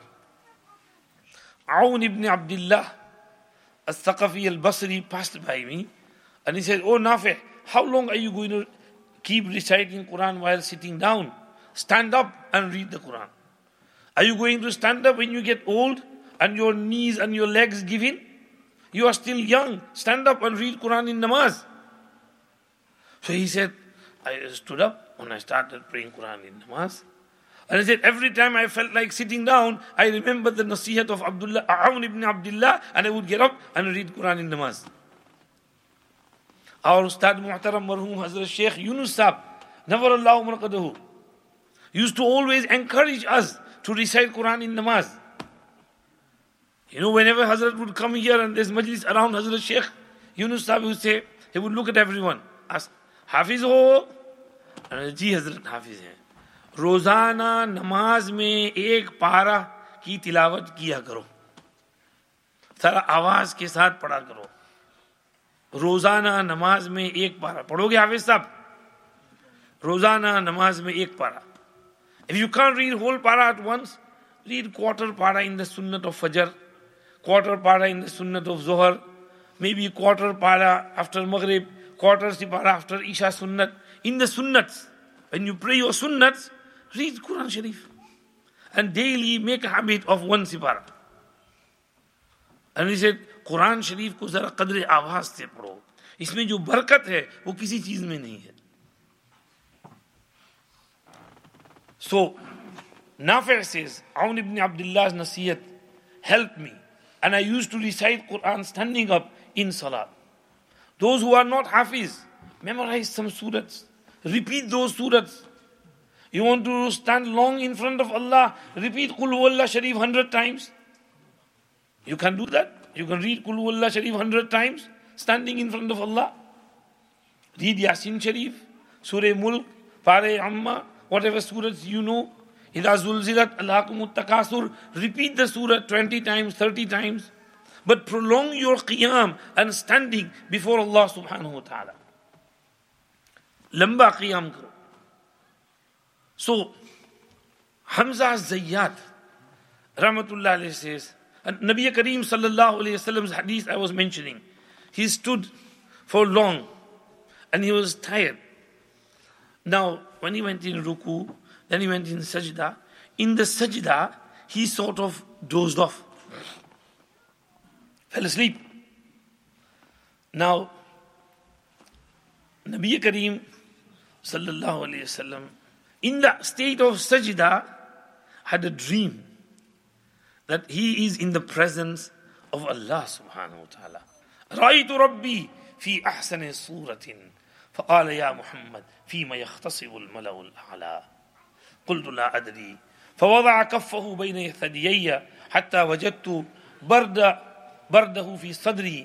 Aoun ibn Abdullah al-Thaqafi al-Basri passed by me and he said, oh Nafi', how long are you going to keep reciting Quran while sitting down? stand up and read the Quran. Are you going to stand up when you get old and your knees and your legs give in? You are still young. Stand up and read Quran in namaz. So he said, I stood up when I started praying Quran in namaz. And he said, every time I felt like sitting down, I remembered the nasihat of Aun ibn Abdullah, and I would get up and read Quran in namaz. Our Ustad Muhtaram Marhum Hazrat Sheikh Yunus Sahib, Nawarallahu Marqadahu, used to always encourage us to recite Quran in namaz. You know, whenever Hazrat would come here and there's majlis around Hazrat Sheikh Yunus Sahib would say, he would look at everyone, ask, Hafiz ho? And ji Hazrat Hafiz hai. रोजाना नमाज में एक पारा की तिलावत किया करो, सारा आवाज के साथ पढ़ा करो. रोजाना नमाज में एक पारा पढ़ोगे हाफिज साहब? रोजाना नमाज में एक पारा. If you can't read whole para at once, read quarter para in the sunnat of Fajr, quarter para in the sunnat of Zohar, maybe quarter para after Maghrib, quarter para after Isha sunnat. In the sunnats, when you pray your sunnats, read Quran Sharif. And daily make a habit of one sipara. And he said, Quran Sharif को जरा कदर आवाज से पढ़ो. इसमें जो बरकत है वो किसी चीज में नहीं है. So, Nafi' says, Aun ibn Abdullah's nasiyat helped me. And I used to recite Quran standing up in Salat. Those who are not Hafiz, memorize some surahs. Repeat those surahs. You want to stand long in front of Allah, repeat Qul Huwallah Sharif 100 times. You can do that. You can read Qul Huwallah Sharif 100 times, standing in front of Allah. Read Yasin Sharif, Surah Mulk, Pare Amma, whatever surahs you know. Idha Zulzilat Alhaakumut Takasur. Repeat the surah 20 times, 30 times. But prolong your qiyam and standing before Allah subhanahu wa ta'ala. Lamba qiyam karo. So, Hamza Zayyad, Rahmatullah alayhi says, and Nabi Kareem sallallahu alayhi wasallam's hadith I was mentioning, he stood for long and he was tired. Now, when he went in ruku, then he went in sajda. In the sajda, he sort of dozed off, fell asleep. Now, Nabi Kareem sallallahu alayhi wasallam, in the state of sajda, had a dream that he is in the presence of Allah subhanahu wa ta'ala. رَأَيْتُ رَبِّي فِي أَحْسَنِ صُورَةٍ فَقَالَ يَا مُحَمَّدْ فِيمَ يَخْتَصِبُ الْمَلَأُ الْأَعْلَى قُلْتُ لَا أَدْرِي فَوَضَعَ كَفَّهُ بَيْنَ ثَدِيَيَّ حَتَّى وَجَدْتُ برده في صدري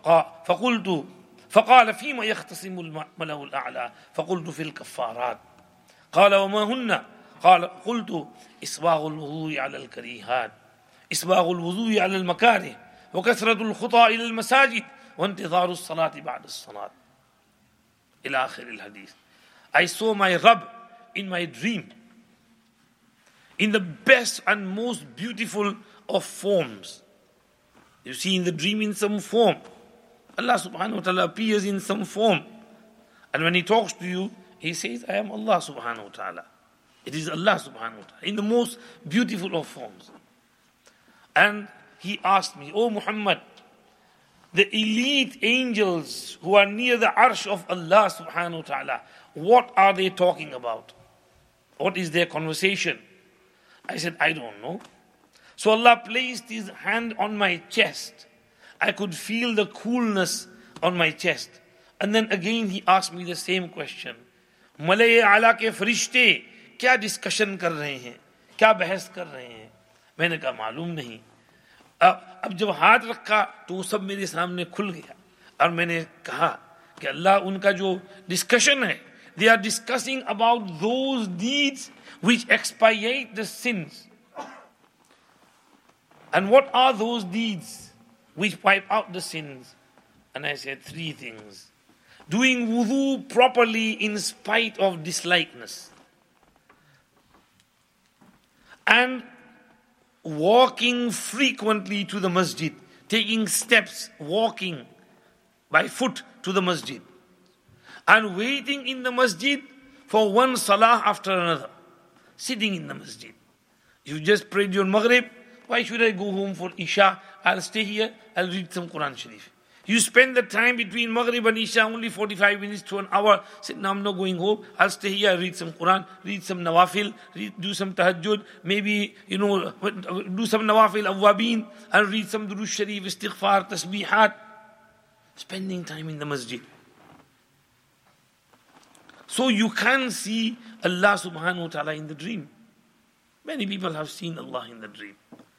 فقال فيما يختصم الملأ الأعلى فقلت في الكفارات قال وما هن قلت إسباغ الوضوء على الكريهات إسباغ الوضوء على المكاره وكثرة الخطى إلى المساجد وانتظار الصلاة بعد الصلاة إلى آخر الحديث. I saw my Rabb in my dream in the best and most beautiful of forms. You see in the dream in some form. Allah subhanahu wa ta'ala appears in some form. And when he talks to you, he says, I am Allah subhanahu wa ta'ala. It is Allah subhanahu wa ta'ala in the most beautiful of forms. And he asked me, O Muhammad, the elite angels who are near the arsh of Allah subhanahu wa ta'ala, what are they talking about? What is their conversation? I said, I don't know. So Allah placed his hand on my chest. I could feel the coolness on my chest. And then again he asked me the same question. Malaye Ala ke farishte kya discussion kar rahe hain? Kya bahas kar rahe hain? मैंने कहा मालूम नहीं. अब जब हाथ रखा तो वो सब मेरे सामने खुल गया और मैंने कहा कि अल्लाह उनका जो डिस्कशन है, they are discussing about those deeds which expiate the sins. And what are those deeds which wipe out the sins? And I said 3 things. Doing wudu properly in spite of dislikeness. And walking frequently to the masjid. Taking steps, walking by foot to the masjid. And waiting in the masjid for one salah after another. sitting in the masjid. You just prayed your Maghrib. Why should I go home for Isha? I'll stay here. I'll read some Quran Sharif. You spend the time between Maghrib and Isha only 45 minutes to an hour. Say, no, I'm not going home. I'll stay here, read some Quran, read some Nawafil, do some Tahajjud, maybe, do some Nawafil, Awwabin, and read some Durush Sharif, Istighfar, Tasbihat. Spending time in the masjid. So you can see Allah subhanahu wa ta'ala in the dream. Many people have seen Allah in the dream.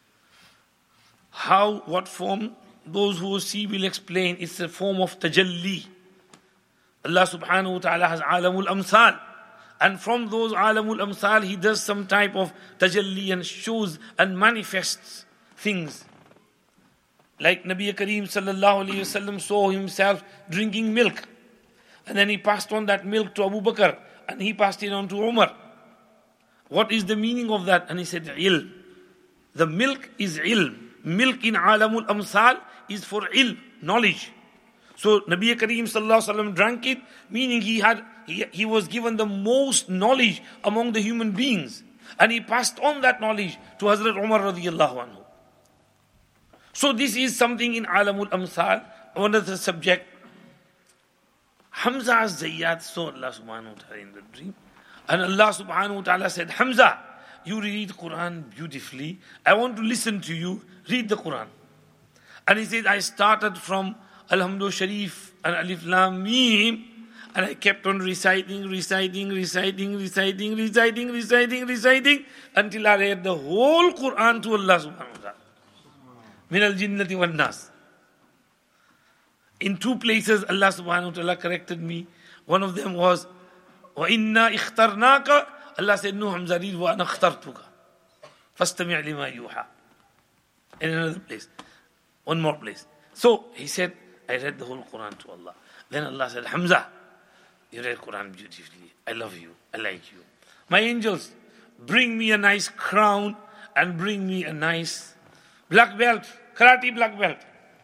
How, what form? Those who see will explain. It's a form of tajalli. Allah subhanahu wa ta'ala has alamul amsal. And from those alamul amsal, He does some type of tajalli and shows and manifests things. Like Nabi Kareem sallallahu alayhi wasallam saw himself drinking milk. And then he passed on that milk to Abu Bakr. And he passed it on to Umar. What is the meaning of that? And he said, ilm. The milk is ilm. Milk in alamul amsal is for ilm, knowledge. So Nabi Kareem sallallahu alaihi wasallam drank it, meaning he was given the most knowledge among the human beings. And he passed on that knowledge to Hazrat Umar radiyallahu anhu. So this is something in alamul amsal. Another subject. Hamza az-Zayyat saw Allah subhanahu wa ta'ala in the dream. And Allah subhanahu wa ta'ala said, Hamza, you read Quran beautifully. I want to listen to you. Read the Quran. And he said, I started from Alhamdulillah Sharif and Alif Lam Mim. And I kept on reciting until I read the whole Quran to Allah subhanahu wa ta'ala. Min al-jinnati wal nas. In two places, Allah subhanahu wa ta'ala corrected me. One of them was, وَإِنَّا إِخْتَرْنَاكَ. Allah said, no, Hamza, read وَأَنَا اخْتَرْتُكَ فَاسْتَمِعْ لِمَا يُوحَى. In another place. One more place. So, he said, I read the whole Quran to Allah. Then Allah said, Hamza, you read Quran beautifully. I love you. I like you. My angels, bring me a nice crown and bring me a nice black belt, karate black belt.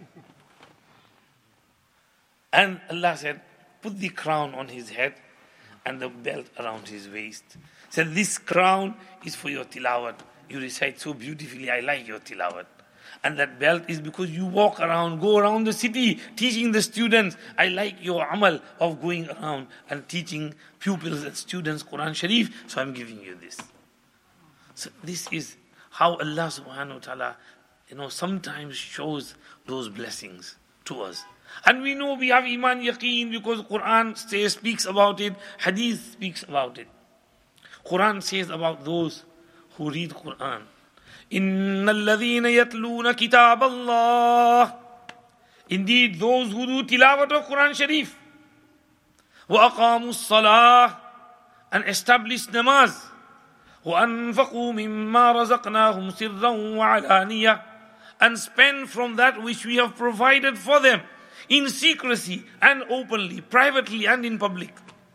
And Allah said, put the crown on his head and the belt around his waist. Said, this crown is for your tilawat. You recite so beautifully, I like your tilawat. And that belt is because you walk around, go around the city, teaching the students. I like your amal of going around and teaching pupils and students Quran Sharif, so I'm giving you this. So this is how Allah subhanahu wa ta'ala, sometimes shows those blessings to us. And we know we have Iman Yaqeen because Quran speaks about it, Hadith speaks about it. Quran says about those who read Quran. إِنَّ الَّذِينَ يَتْلُونَ كِتَابَ اللَّهِ. Indeed, those who do tilawat of Quran Sharif. وَأَقَامُوا الصَّلَاةِ. And establish namaz. وَأَنفَقُوا مِمَّا رَزَقْنَاهُمْ سِرًّا وَعَلَانِيَةً. And spend from that which we have provided for them. In secrecy and openly, privately and in public.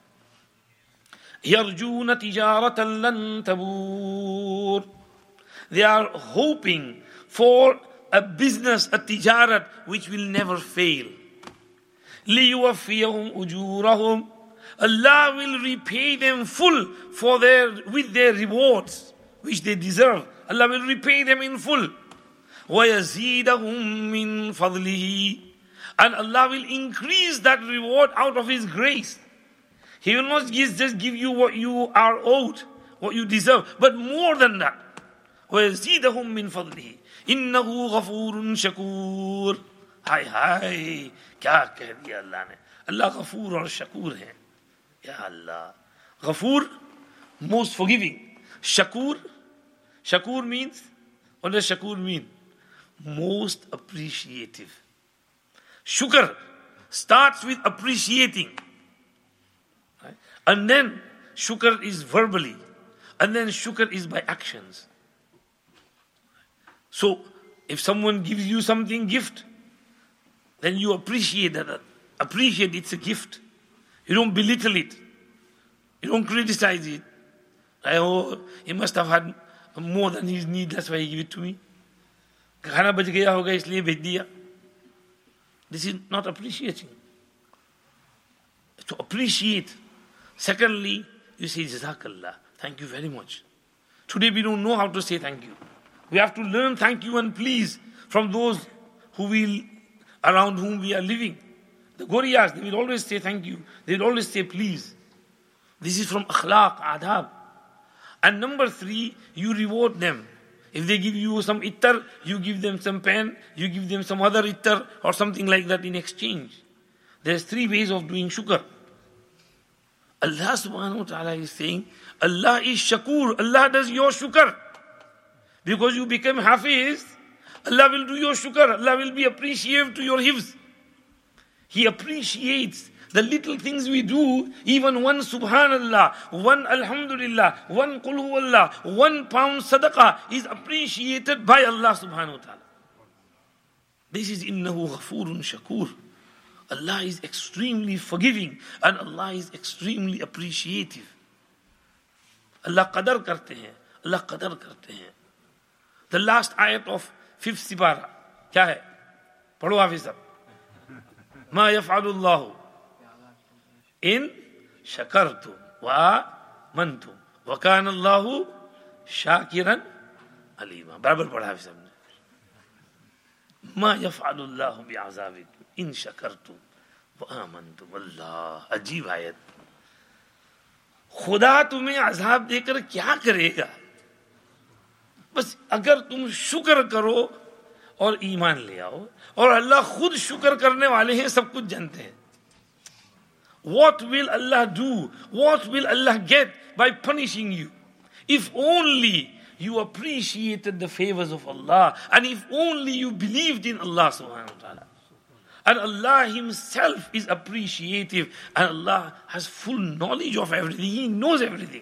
يَرْجُونَ تِجَارَةً لَن تَبُورَ. They are hoping for a business, a tijarat, which will never fail. لِيُوَفِّيَهُمْ أُجُورَهُمْ. Allah will repay them full with their rewards, which they deserve. Allah will repay them in full. وَيَزِيدَهُمْ مِنْ فَضْلِهِ. And Allah will increase that reward out of His grace. He will not just give you what you are owed, what you deserve, but more than that. وَيَزِيدَهُمْ مِنْ فَضْلِهِ إِنَّهُ غَفُورٌ شَكُورٌ. हाय क्या कह दिया अल्लाह ने. Allah Ghafoor और शकूर है. Ya Allah. Ghafoor, most forgiving. Shakur means, what does shakur mean? Most appreciative. Shukr starts with appreciating. Right? And then shukr is verbally. And then shukr is by actions. So, if someone gives you something, gift, then you appreciate that. Appreciate it's a gift. You don't belittle it. You don't criticize it. Like, oh, he must have had more than his need, that's why he gave it to me. खाना बच गया होगा इसलिए भेज दिया. This is not appreciating. To appreciate. Secondly, you say, Jazakallah, thank you very much. Today we don't know how to say thank you. We have to learn thank you and please from those around whom we are living. The Goriyas, they will always say thank you. They will always say please. This is from akhlaq, adab. And number 3, you reward them. If they give you some ittar, you give them some pen, you give them some other ittar or something like that in exchange. There's 3 ways of doing shukr. Allah subhanahu wa ta'ala is saying, Allah is shakur. Allah does your shukr. Because you become hafiz, Allah will do your shukr. Allah will be appreciative to your hifz. He appreciates the little things we do, even one subhanallah, one alhamdulillah, one qul huwallah, 1 pound sadaqah is appreciated by Allah subhanahu wa ta'ala. This is innahu ghafurun shakur. Allah is extremely forgiving and Allah is extremely appreciative. Allah qadar karte hain. Allah qadar karte hain. The last ayat of 5th sipara, kya hai? Padho hafiz sahab. Ma yaf'alu Allahu in shakartum wa amantum wa kana Allahu shakiran alima. Barabar padha hafiz sahab ne. Ma yaf'alu Allahu bi'azabikum in shakartum wa amantum. Allah, अजीब आयत. खुदा तुम्हें अजाब देकर क्या करेगा? बस अगर तुम शुक्र करो और ईमान ले आओ, और अल्लाह खुद शुक्र करने वाले हैं, सब कुछ जानते हैं. What will Allah do? What will Allah get by punishing you? If only you appreciated the favors of Allah, and if only you believed in Allah subhanahu wa ta'ala. And Allah himself is appreciative, and Allah has full knowledge of everything. He knows everything.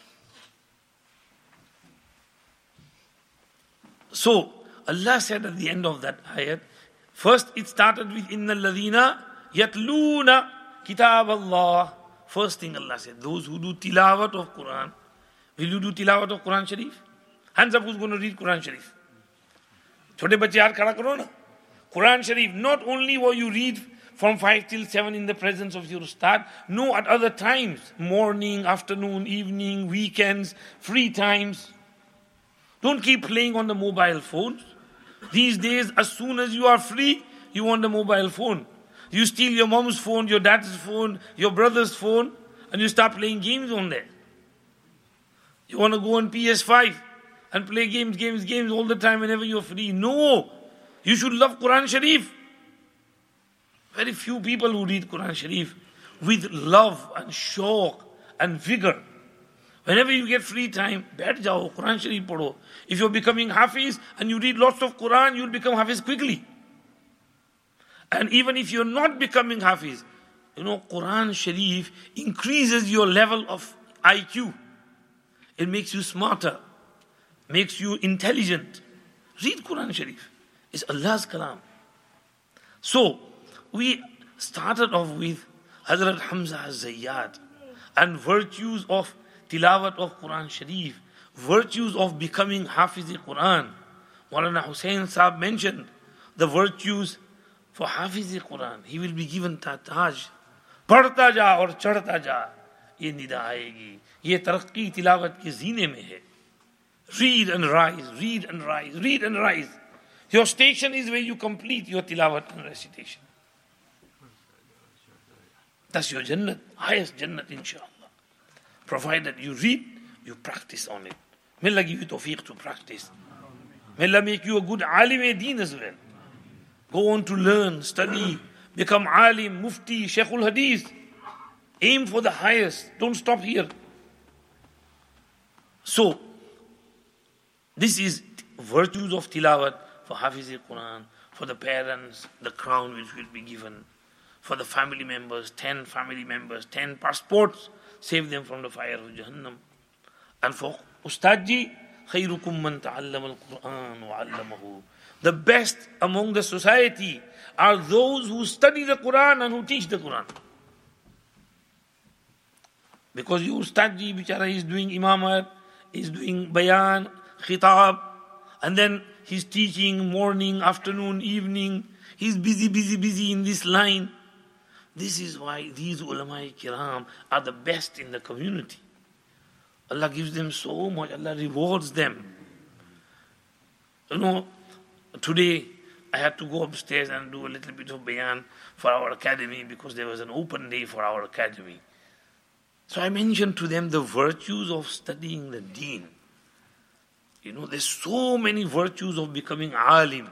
So, Allah said at the end of that ayat, first it started with Inna alladhina yatluna kitab Allah. First thing Allah said, those who do tilawat of Quran. Will you do tilawat of Quran Sharif? Hands up, who's going to read Quran Sharif? Chote bache yaar khada karo na. Quran Sharif, not only will you read from 5 till 7 in the presence of your ustad, no, at other times, morning, afternoon, evening, weekends, free times. Don't keep playing on the mobile phones. These days, as soon as you are free, you want a mobile phone. You steal your mom's phone, your dad's phone, your brother's phone, and you start playing games on there. You want to go on PS5 and play games all the time whenever you're free. No! You should love Quran Sharif. Very few people who read Quran Sharif with love and shauq and vigor. Whenever you get free time, baith jao, Quran Sharif padho. If you're becoming Hafiz and you read lots of Quran, you'll become Hafiz quickly. And even if you're not becoming Hafiz, Quran Sharif increases your level of IQ. It makes you smarter, makes you intelligent. Read Quran Sharif. It's Allah's kalam. So, we started off with Hazrat Hamza Az-Zayyad and virtues of tilawat of Quran Sharif, virtues of becoming Hafiz Quran. Maulana Hussain Saab mentioned the virtues for Hafiz Quran. He will be given taj. Padhta ja aur chadhta ja. Ye nida aayegi. Ye taraqqi tilawat ke zine mein hai. Read and rise, read and rise, read and rise. Your station is where you complete your tilawat and recitation. That's your Jannat, highest Jannat inshallah. Provided you read, you practice on it. May Allah give you tawfiq to practice. May Allah make you a good alim-e-deen as well. Go on to learn, study, become alim, mufti, shaykhul hadith. Aim for the highest. Don't stop here. So, this is virtues of tilawat for Hafiz Quran, for the parents, the crown which will be given, for the family members, 10 family members, 10 passports, save them from the fire of Jahannam. And for Ustadji, خَيْرُكُمْ مَنْ تَعَلَّمَ الْقُرْآنَ وَعَلَّمَهُ. The best among the society are those who study the Quran and who teach the Quran. Because you Ustadji, bichara, is doing imamat, is doing bayan, khitab, and then he's teaching morning, afternoon, evening. He's busy in this line. This is why these ulama kiram are the best in the community. Allah gives them so much. Allah rewards them. Today I had to go upstairs and do a little bit of bayan for our academy because there was an open day for our academy. So I mentioned to them the virtues of studying the deen. There's so many virtues of becoming alim.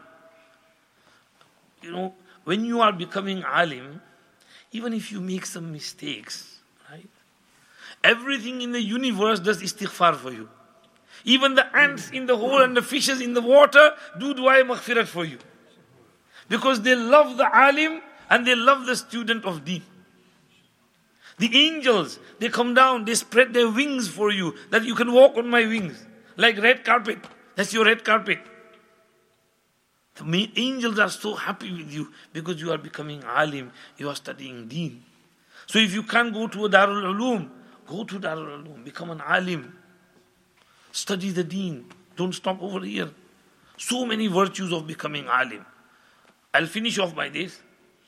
When you are becoming alim, even if you make some mistakes, right? Everything in the universe does istighfar for you. Even the ants in the hole and the fishes in the water do dua maghfirat for you. Because they love the alim and they love the student of deen. The angels, they come down, they spread their wings for you, that you can walk on my wings. Like red carpet. That's your red carpet. The angels are so happy with you because you are becoming alim, you are studying deen. So if you can't go to a Darul Uloom, go to Darul Uloom, become an alim. Study the deen. Don't stop over here. So many virtues of becoming alim. I'll finish off by this.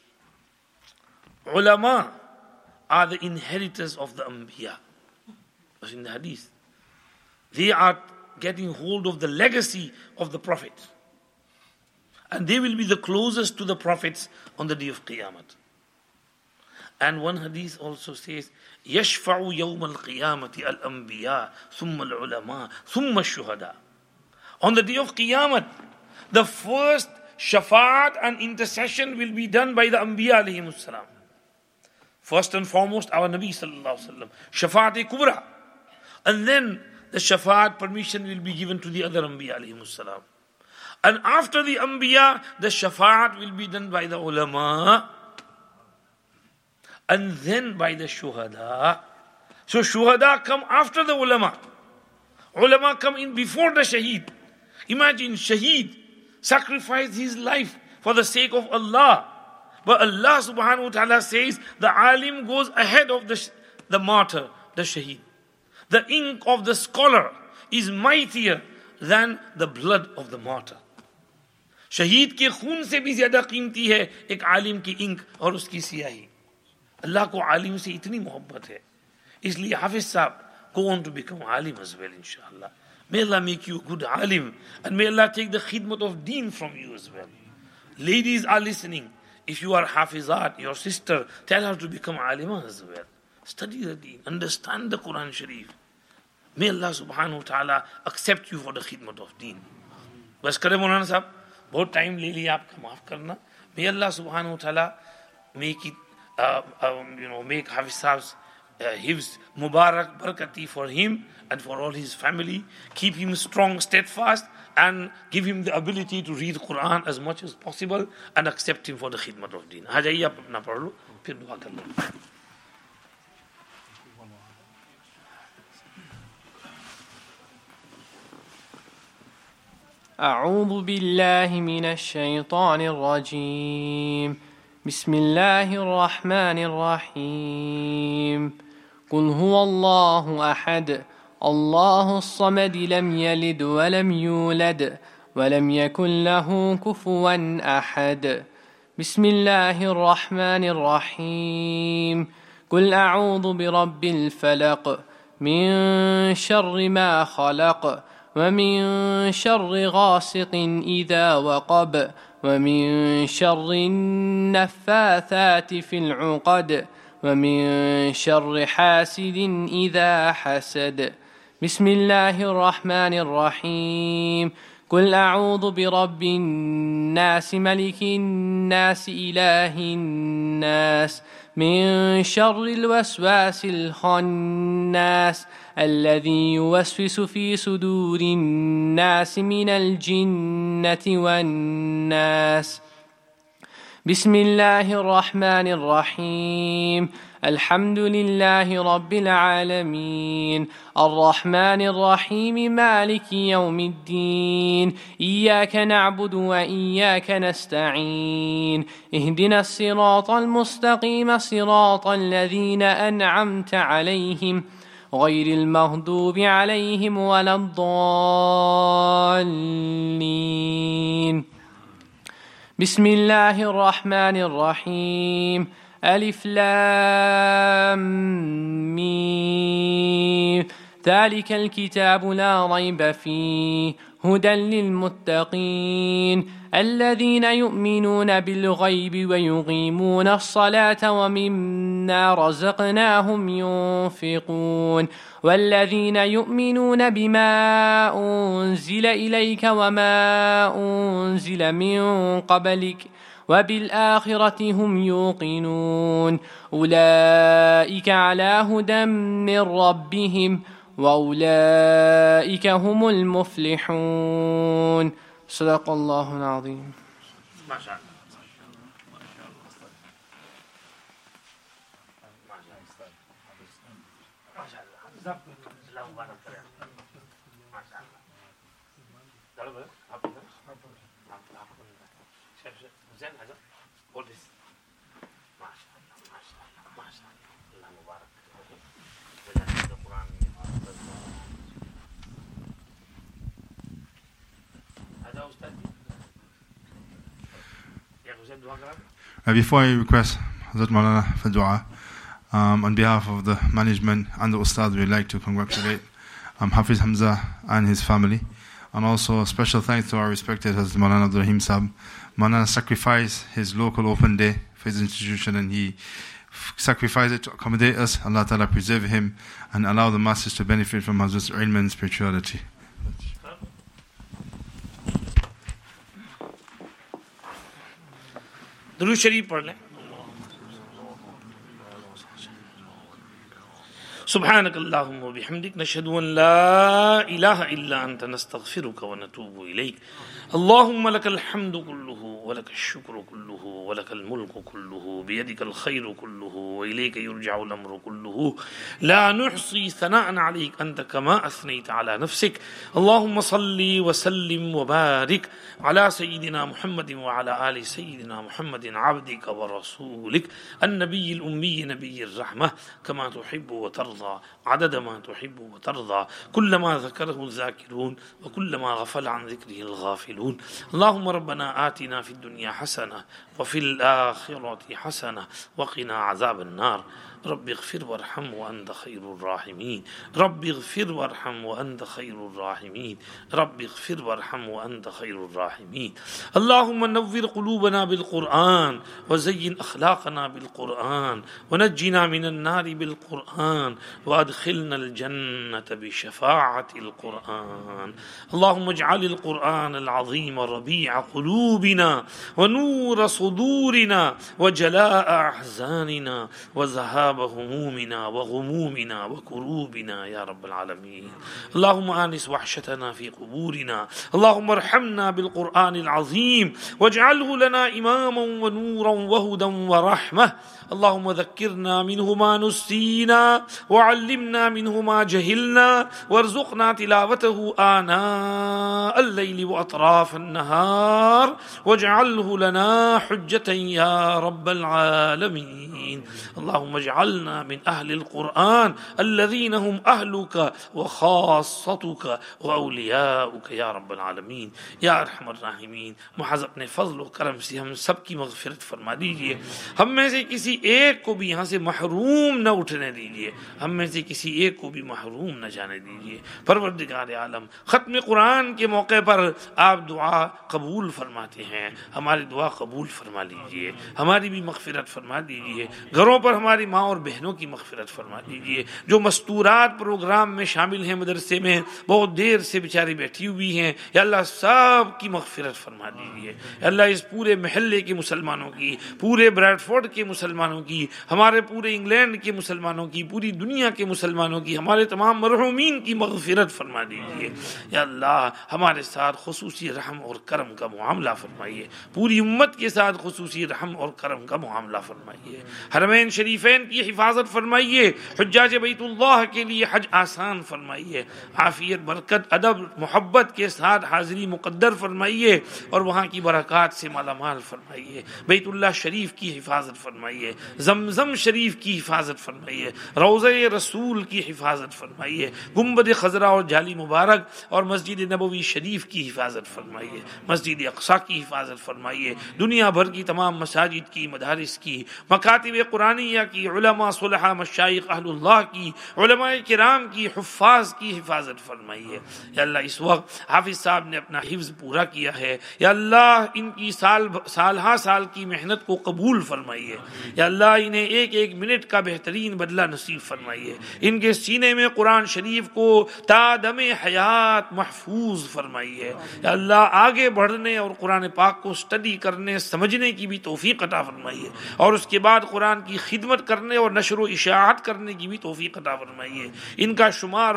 Ulama are the inheritors of the Anbiya. That's in the hadith. They are getting hold of the legacy of the Prophet. And they will be the closest to the prophets on the day of Qiyamah. And one hadith also says, يَشْفَعُ يَوْمَ الْقِيَامَةِ الْأَنْبِيَاءِ ثُمَّ الْعُلَمَاءِ ثُمَّ الشُّهَدَاءِ. On the day of Qiyamah, the first shafaat and intercession will be done by the Anbiya alayhimus salam. First and foremost, our Nabi sallallahu alaihi wasallam. Shafaat kubra. And then the shafaat permission will be given to the other Anbiya alayhimus salam. And after the Anbiya, the shafaat will be done by the ulama. And then by the shuhada. So shuhada come after the ulama. Ulama come in before the shaheed. Imagine shaheed sacrificed his life for the sake of Allah. But Allah subhanahu wa ta'ala says the alim goes ahead of the martyr, the shaheed. The ink of the scholar is mightier than the blood of the martyr. शहीद के खून से भी ज्यादा कीमती है एक आलिम की इंक और उसकी सियाही. अल्लाह को आलिम से इतनी मोहब्बत है, इसलिए हाफिज साहब, go on to become alim as well, inshallah. May Allah make you a good alim, and may Allah take the khidmat of deen from you as well. Ladies are listening. If you are hafizat, your sister, tell her to become alima as well. Study the deen, understand the Quran Sharif. May Allah subhanahu wa ta'ala accept you for the khidmat of deen. बस करें मौलाना साहब, बहुत time ले लिया आपका, माफ करना. May Allah subhanahu wa ta'ala make it, make Hafiz Sahab's hifz Mubarak barakati for him and for all his family. Keep him strong, steadfast, and give him the ability to read Quran as much as possible and accept him for the khidmat of deen. आ जाइए आप अपना पढ़ लो, फिर दुआ कर लो. أعوذ بالله من الشيطان الرجيم. بسم الله الرحمن الرحيم. قل هو الله أحد الله الصمد لم يلد ولم يولد ولم يكن له كفوا أحد. بسم الله الرحمن الرحيم. قل أعوذ برب الفلق من شر ما خلق ومن شر غاسق إذا وقب ومن شر النفاثات في العقد ومن شر حاسد إذا حسد. بسم الله الرحمن الرحيم. قل أعوذ برب الناس ملك الناس إله الناس من شر الوسواس الخناس الذي يوسوس في صدور الناس من الجنة والناس. بسم الله الرحمن الرحيم. الحمد لله رب العالمين الرحمن الرحيم مالك يوم الدين إياك نعبد وإياك نستعين اهدنا الصراط المستقيم صراط الذين أنعمت عليهم غير المغضوب عليهم ولا الضالين. بسم الله الرحمن الرحيم. ألف لام ميم ذلك الكتاب لا ريب فيه هدى للمتقين الذين يؤمنون بالغيب ويقيمون الصلاة ومما رزقناهم ينفقون والذين يؤمنون بما أنزل إليك وما أنزل من قبلك وبالآخرة هم يوقنون أولئك على هدى من ربهم وأولئك هم المفلحون. صدق الله العظيم. ما شاء الله. Before I request Hazrat Maulana for dua, on behalf of the management and the Ustad, we'd like to congratulate Hafiz Hamza and his family. And also special thanks to our respected Hazrat Maulana Abdul Rahim Sahib. Maulana sacrificed his local open day for his institution, and he sacrificed it to accommodate us. Allah Ta'ala preserve him and allow the masses to benefit from Hazrat's ilm and spirituality. درود شریف پڑھ لیں. سبحانك اللهم وبحمدك نشهد أن لا إله إلا أنت نستغفرك ونتوب إليك. اللهم لك الحمد كله ولك الشكر كله ولك الملك كله بيدك الخير كله وإليك يرجع الأمر كله لا نحصي ثناء عليك أنت كما أثنيت على نفسك. اللهم صل وسلم وبارك على سيدنا محمد وعلى آل سيدنا محمد عبدك ورسولك النبي الأمي نبي الرحمة كما تحب وترضى عدد ما تحب وترضى كلما ذكره الذاكرون وكلما غفل عن ذكره الغافلون. اللهم ربنا آتنا في الدنيا حسنة وفي الآخرة حسنة وقنا عذاب النار. رب اغفر وارحم وأنت خير الراحمين. رب اغفر وارحم وأنت خير الراحمين. رب اغفر وارحم وأنت خير الراحمين. اللهم نور قلوبنا بالقرآن وزين أخلاقنا بالقرآن ونجنا من النار بالقرآن وأدخلنا الجنة بشفاعة القرآن. اللهم اجعل القرآن العظيم ربيع قلوبنا ونور صدورنا وجلاء أحزاننا وذهاب همومنا وغمومنا وكروبنا يا رب العالمين. اللهم آنس وحشتنا في قبورنا. اللهم ارحمنا بالقرآن العظيم واجعله لنا إماما ونورا وهدى ورحمة. اللهم ذكرنا منه ما نسينا وعلمنا منه ما جهلنا وارزقنا تلاوته آناء الليل وأطراف النهار واجعله لنا حجة يا رب العالمين. اللهم اجعلنا من أهل القرآن الذين هم أهلك وخاصتك وأولياؤك يا رب العالمين. یا ارحم الراحمین، محض اپنے فضل و کرم سے ہم سب کی مغفرت فرما دیجئے. ہم میں سے کسی ایک کو بھی یہاں سے محروم نہ اٹھنے دیجئے. ہم میں سے کسی ایک کو بھی محروم نہ جانے دیجئے. پروردگار عالم، ختم قرآن کے موقع پر آپ دعا قبول فرماتے ہیں. ہماری دعا قبول فرما لیجئے. ہماری بھی مغفرت فرما دیجئے. گھروں پر ہماری ماں اور بہنوں کی مغفرت فرما دیجئے. جو مستورات پروگرام میں شامل ہیں مدرسے میں بہت دیر سے بیچاری بیٹھی ہوئی ہیں، یا اللہ سب کی مغفرت فرما دیجئے. اللہ اس پورے محلے کے مسلمانوں کی، پورے بریڈ فورڈ کے مسلمانوں کی، ہمارے پورے انگلینڈ کے مسلمانوں کی، پوری دنیا کے مسلمانوں کی، ہمارے تمام مرحومین کی مغفرت فرما دیجئے. یا اللہ ہمارے ساتھ خصوصی رحم اور کرم کا معاملہ فرمائیے. پوری امت کے ساتھ خصوصی رحم اور کرم کا معاملہ فرمائیے. حرمین شریفین کی حفاظت فرمائیے. حجاج بیت اللہ کے لیے حج آسان فرمائیے. عافیت، برکت، ادب، محبت کے ساتھ حاضری مقدر فرمائیے اور وہاں کی برکات سے مالا مال فرمائیے. بیت اللہ شریف کی حفاظت فرمائیے. زمزم شریف کی حفاظت فرمائیے. روضہ رسول کی حفاظت فرمائیے. گنبد خضرا اور جالی مبارک اور مسجد نبوی شریف کی حفاظت فرمائیے. مسجد اقصی کی حفاظت فرمائیے. دنیا بھر کی تمام مساجد کی، مدارس کی، مکاتب قرآنیہ کی، علماء علماء صلحاء مشائخ اہل اللہ کی، علماء کرام کی، حفاظ کی حفاظت فرمائیے یا اللہ۔ اس وقت حافظ صاحب نے اپنا حفظ پورا کیا ہے یا اللہ، ان کی سالہ سال کی محنت کو قبول فرمائیے یا اللہ، انہیں ایک ایک منٹ کا بہترین بدلہ نصیب فرمائیے، ان کے سینے میں قرآن شریف کو تا دم حیات محفوظ فرمائیے یا اللہ، آگے بڑھنے اور قرآن پاک کو اسٹڈی کرنے سمجھنے کی بھی توفیق عطا فرمائیے، اور اس کے بعد قرآن کی خدمت کرنے اور نشر و اشاعت کرنے کی بھی توفیق عطا فرمائیے۔ ان کا شمار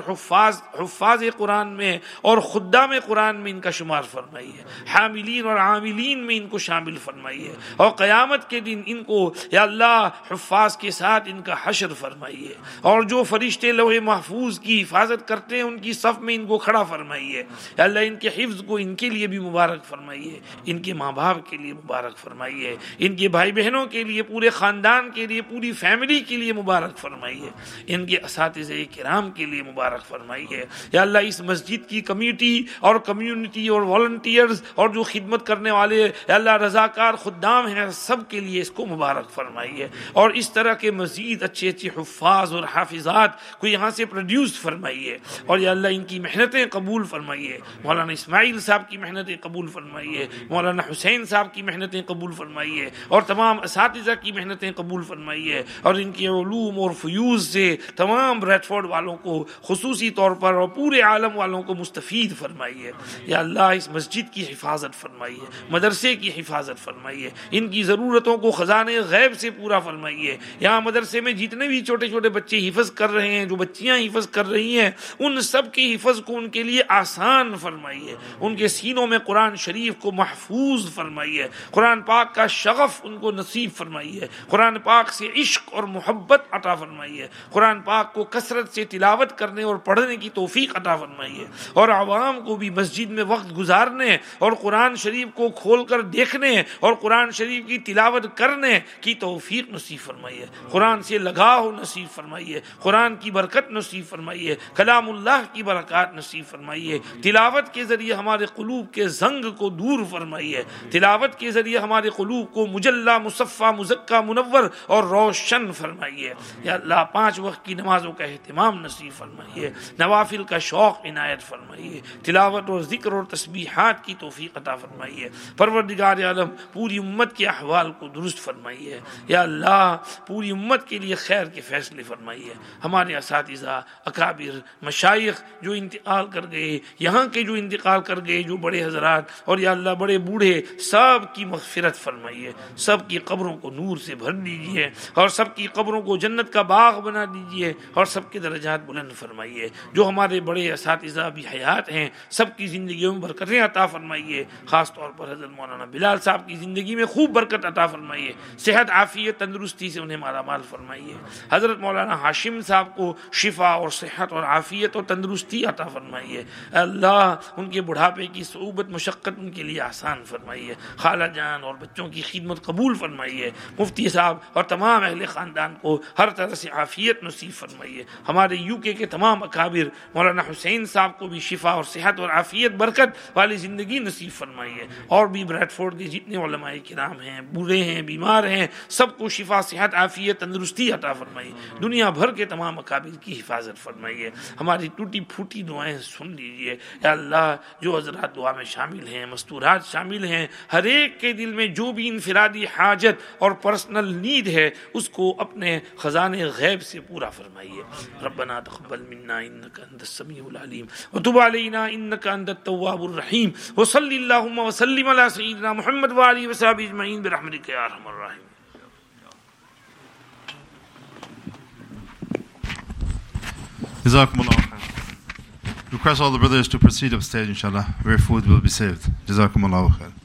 حفاظ قرآن میں اور خدام قرآن میں ان کا شمار فرمائیے، حاملین اور عاملین میں ان کو شامل فرمائیے، اور قیامت کے دن ان کو یا اللہ حفاظ کے ساتھ ان کا حشر فرمائیے، اور جو فرشتے لوح محفوظ کی حفاظت کرتے ہیں ان کی صف میں ان کو کھڑا فرمائیے یا اللہ، ان کے حفظ کو ان کے لیے بھی مبارک فرمائیے، ان کے ماں باپ کے لیے مبارک فرمائیے، ان کے بھائی بہنوں کے لیے، پورے خاندان کے لیے، پوری فیملی کے لیے مبارک فرمائیے، ان کے اساتذہ کرام کے لیے مبارک فرمائیے یا اللہ۔ اس مسجد کی کمیٹی اور کمیونٹی اور والنٹیئرز اور جو خدمت کرنے والے یا اللہ رضاکار خدام ہیں، سب کے لیے اس کو مبارک فرمائیے، اور اس طرح کے مزید اچھے اچھے حفاظ اور حافظات کو یہاں سے پروڈیوس فرمائیے، اور یا اللہ ان کی محنتیں قبول فرمائیے، مولانا اسماعیل صاحب کی محنتیں قبول فرمائیے، مولانا حسین صاحب کی محنتیں قبول فرمائیے، اور تمام اساتذہ کی محنتیں قبول فرمائیے، اور ان کے علوم اور فیوز سے تمام بریڈ فورڈ والوں کو خصوصی طور پر اور پورے عالم والوں کو مستفید فرمائیے یا اللہ۔ اس مسجد کی حفاظت فرمائیے، مدرسے کی حفاظت فرمائیے، ان کی ضرورتوں کو خزانے غیب سے پورا فرمائیے۔ یہاں مدرسے میں جتنے بھی چھوٹے چھوٹے بچے حفظ کر رہے ہیں، جو بچیاں حفظ کر رہی ہیں، ان سب کی حفظ کو ان کے لیے آسان فرمائیے، ان کے سینوں میں قرآن شریف کو محفوظ فرمائیے، قرآن پاک کا شغف ان کو نصیب فرمائیے، قرآن پاک سے عشق اور محبت عطا فرمائیے، قرآن پاک کو کثرت سے تلاوت کرنے اور پڑھنے کی توفیق عطا فرمائیے، اور عوام کو بھی مسجد میں وقت گزارنے اور قرآن شریف کو کھول کر دیکھنے اور قرآن شریف کی تلاوت کرنے کی توفیق نصیب فرمائیے، قرآن سے لگاؤ نصیب فرمائیے، قرآن کی برکت نصیب فرمائیے، کلام اللہ کی برکات نصیب فرمائیے، تلاوت کے ذریعے ہمارے قلوب کے زنگ کو دور فرمائیے، تلاوت کے ذریعے ہمارے قلوب کو مجلہ مصفہ مزکہ منور اور روشن فرمائیے یا اللہ۔ 5 وقت کی نمازوں کا اہتمام نصیب فرمائیے، نوافل کا شوق عنایت فرمائیے، تلاوت اور ذکر اور تسبیحات کی توفیق عطا فرمائیے۔ پروردگار عالم پوری امت کے احوال کو درست فرمائیے یا اللہ، پوری امت کے لیے خیر کے فیصلے فرمائیے۔ ہمارے اساتذہ اکابر مشائخ جو انتقال کر گئے، یہاں کے جو انتقال کر گئے، جو بڑے حضرات اور یا اللہ بڑے بوڑھے، سب کی مغفرت فرمائیے، سب کی قبروں کو نور سے بھر دیجیے، اور سب کی قبروں کو جنت کا باغ بنا دیجیے، اور سب کے درجات بلند فرمائیے۔ جو ہمارے بڑے اساتذہ بھی حیات ہیں، سب کی زندگیوں میں برکتیں عطا فرمائیے، خاص طور پر حضرت مولانا بلال صاحب کی زندگی میں خوب برکت عطا فرمائیے، صحت عافیت تندرستی سے انہیں مالا مال فرمائیے۔ حضرت مولانا ہاشم صاحب کو شفا اور صحت اور عافیت اور تندرستی عطا فرمائیے اللہ، ان کے بڑھاپے کی صعوبت مشقت ان کے لیے آسان فرمائیے، خالہ جان اور بچوں کی خدمت قبول فرمائیے، مفتی صاحب اور تمام اہل خاندان کو ہر طرح سے عافیت نصیب فرمائیے۔ ہمارے UK کے تمام اکابر مولانا حسین صاحب کو بھی شفا اور صحت اور عافیت برکت والی زندگی نصیب فرمائیے، اور بھی بریڈ فورڈ کے جتنے علماء کرام ہیں، بوڑھے ہیں، بیمار ہیں، سب کو شفا صحت عافیت تندرستی عطا فرمائیے، دنیا بھر کے تمام اکابر کی حفاظت فرمائیے۔ ہماری ٹوٹی پھوٹی دعائیں سن لیجیے یا اللہ۔ جو حضرات دعا میں شامل ہیں، مستورات شامل ہیں، ہر ایک کے دل میں جو بھی انفرادی حاجت اور پرسنل نیڈ ہے، اس کو اپنے خزانے غیب سے پورا فرمائیے۔ ربنا تقبل منا انك انت السميع العليم وتب علينا انك انت التواب الرحيم وصلى اللهم وسلم على سيدنا محمد وعلى وصحبه اجمعين برحمتك يا ارحم الراحمين۔ Jazakumullah khair. Request all the brothers to proceed upstage, inshallah, where food will be served. Jazakumullah khair.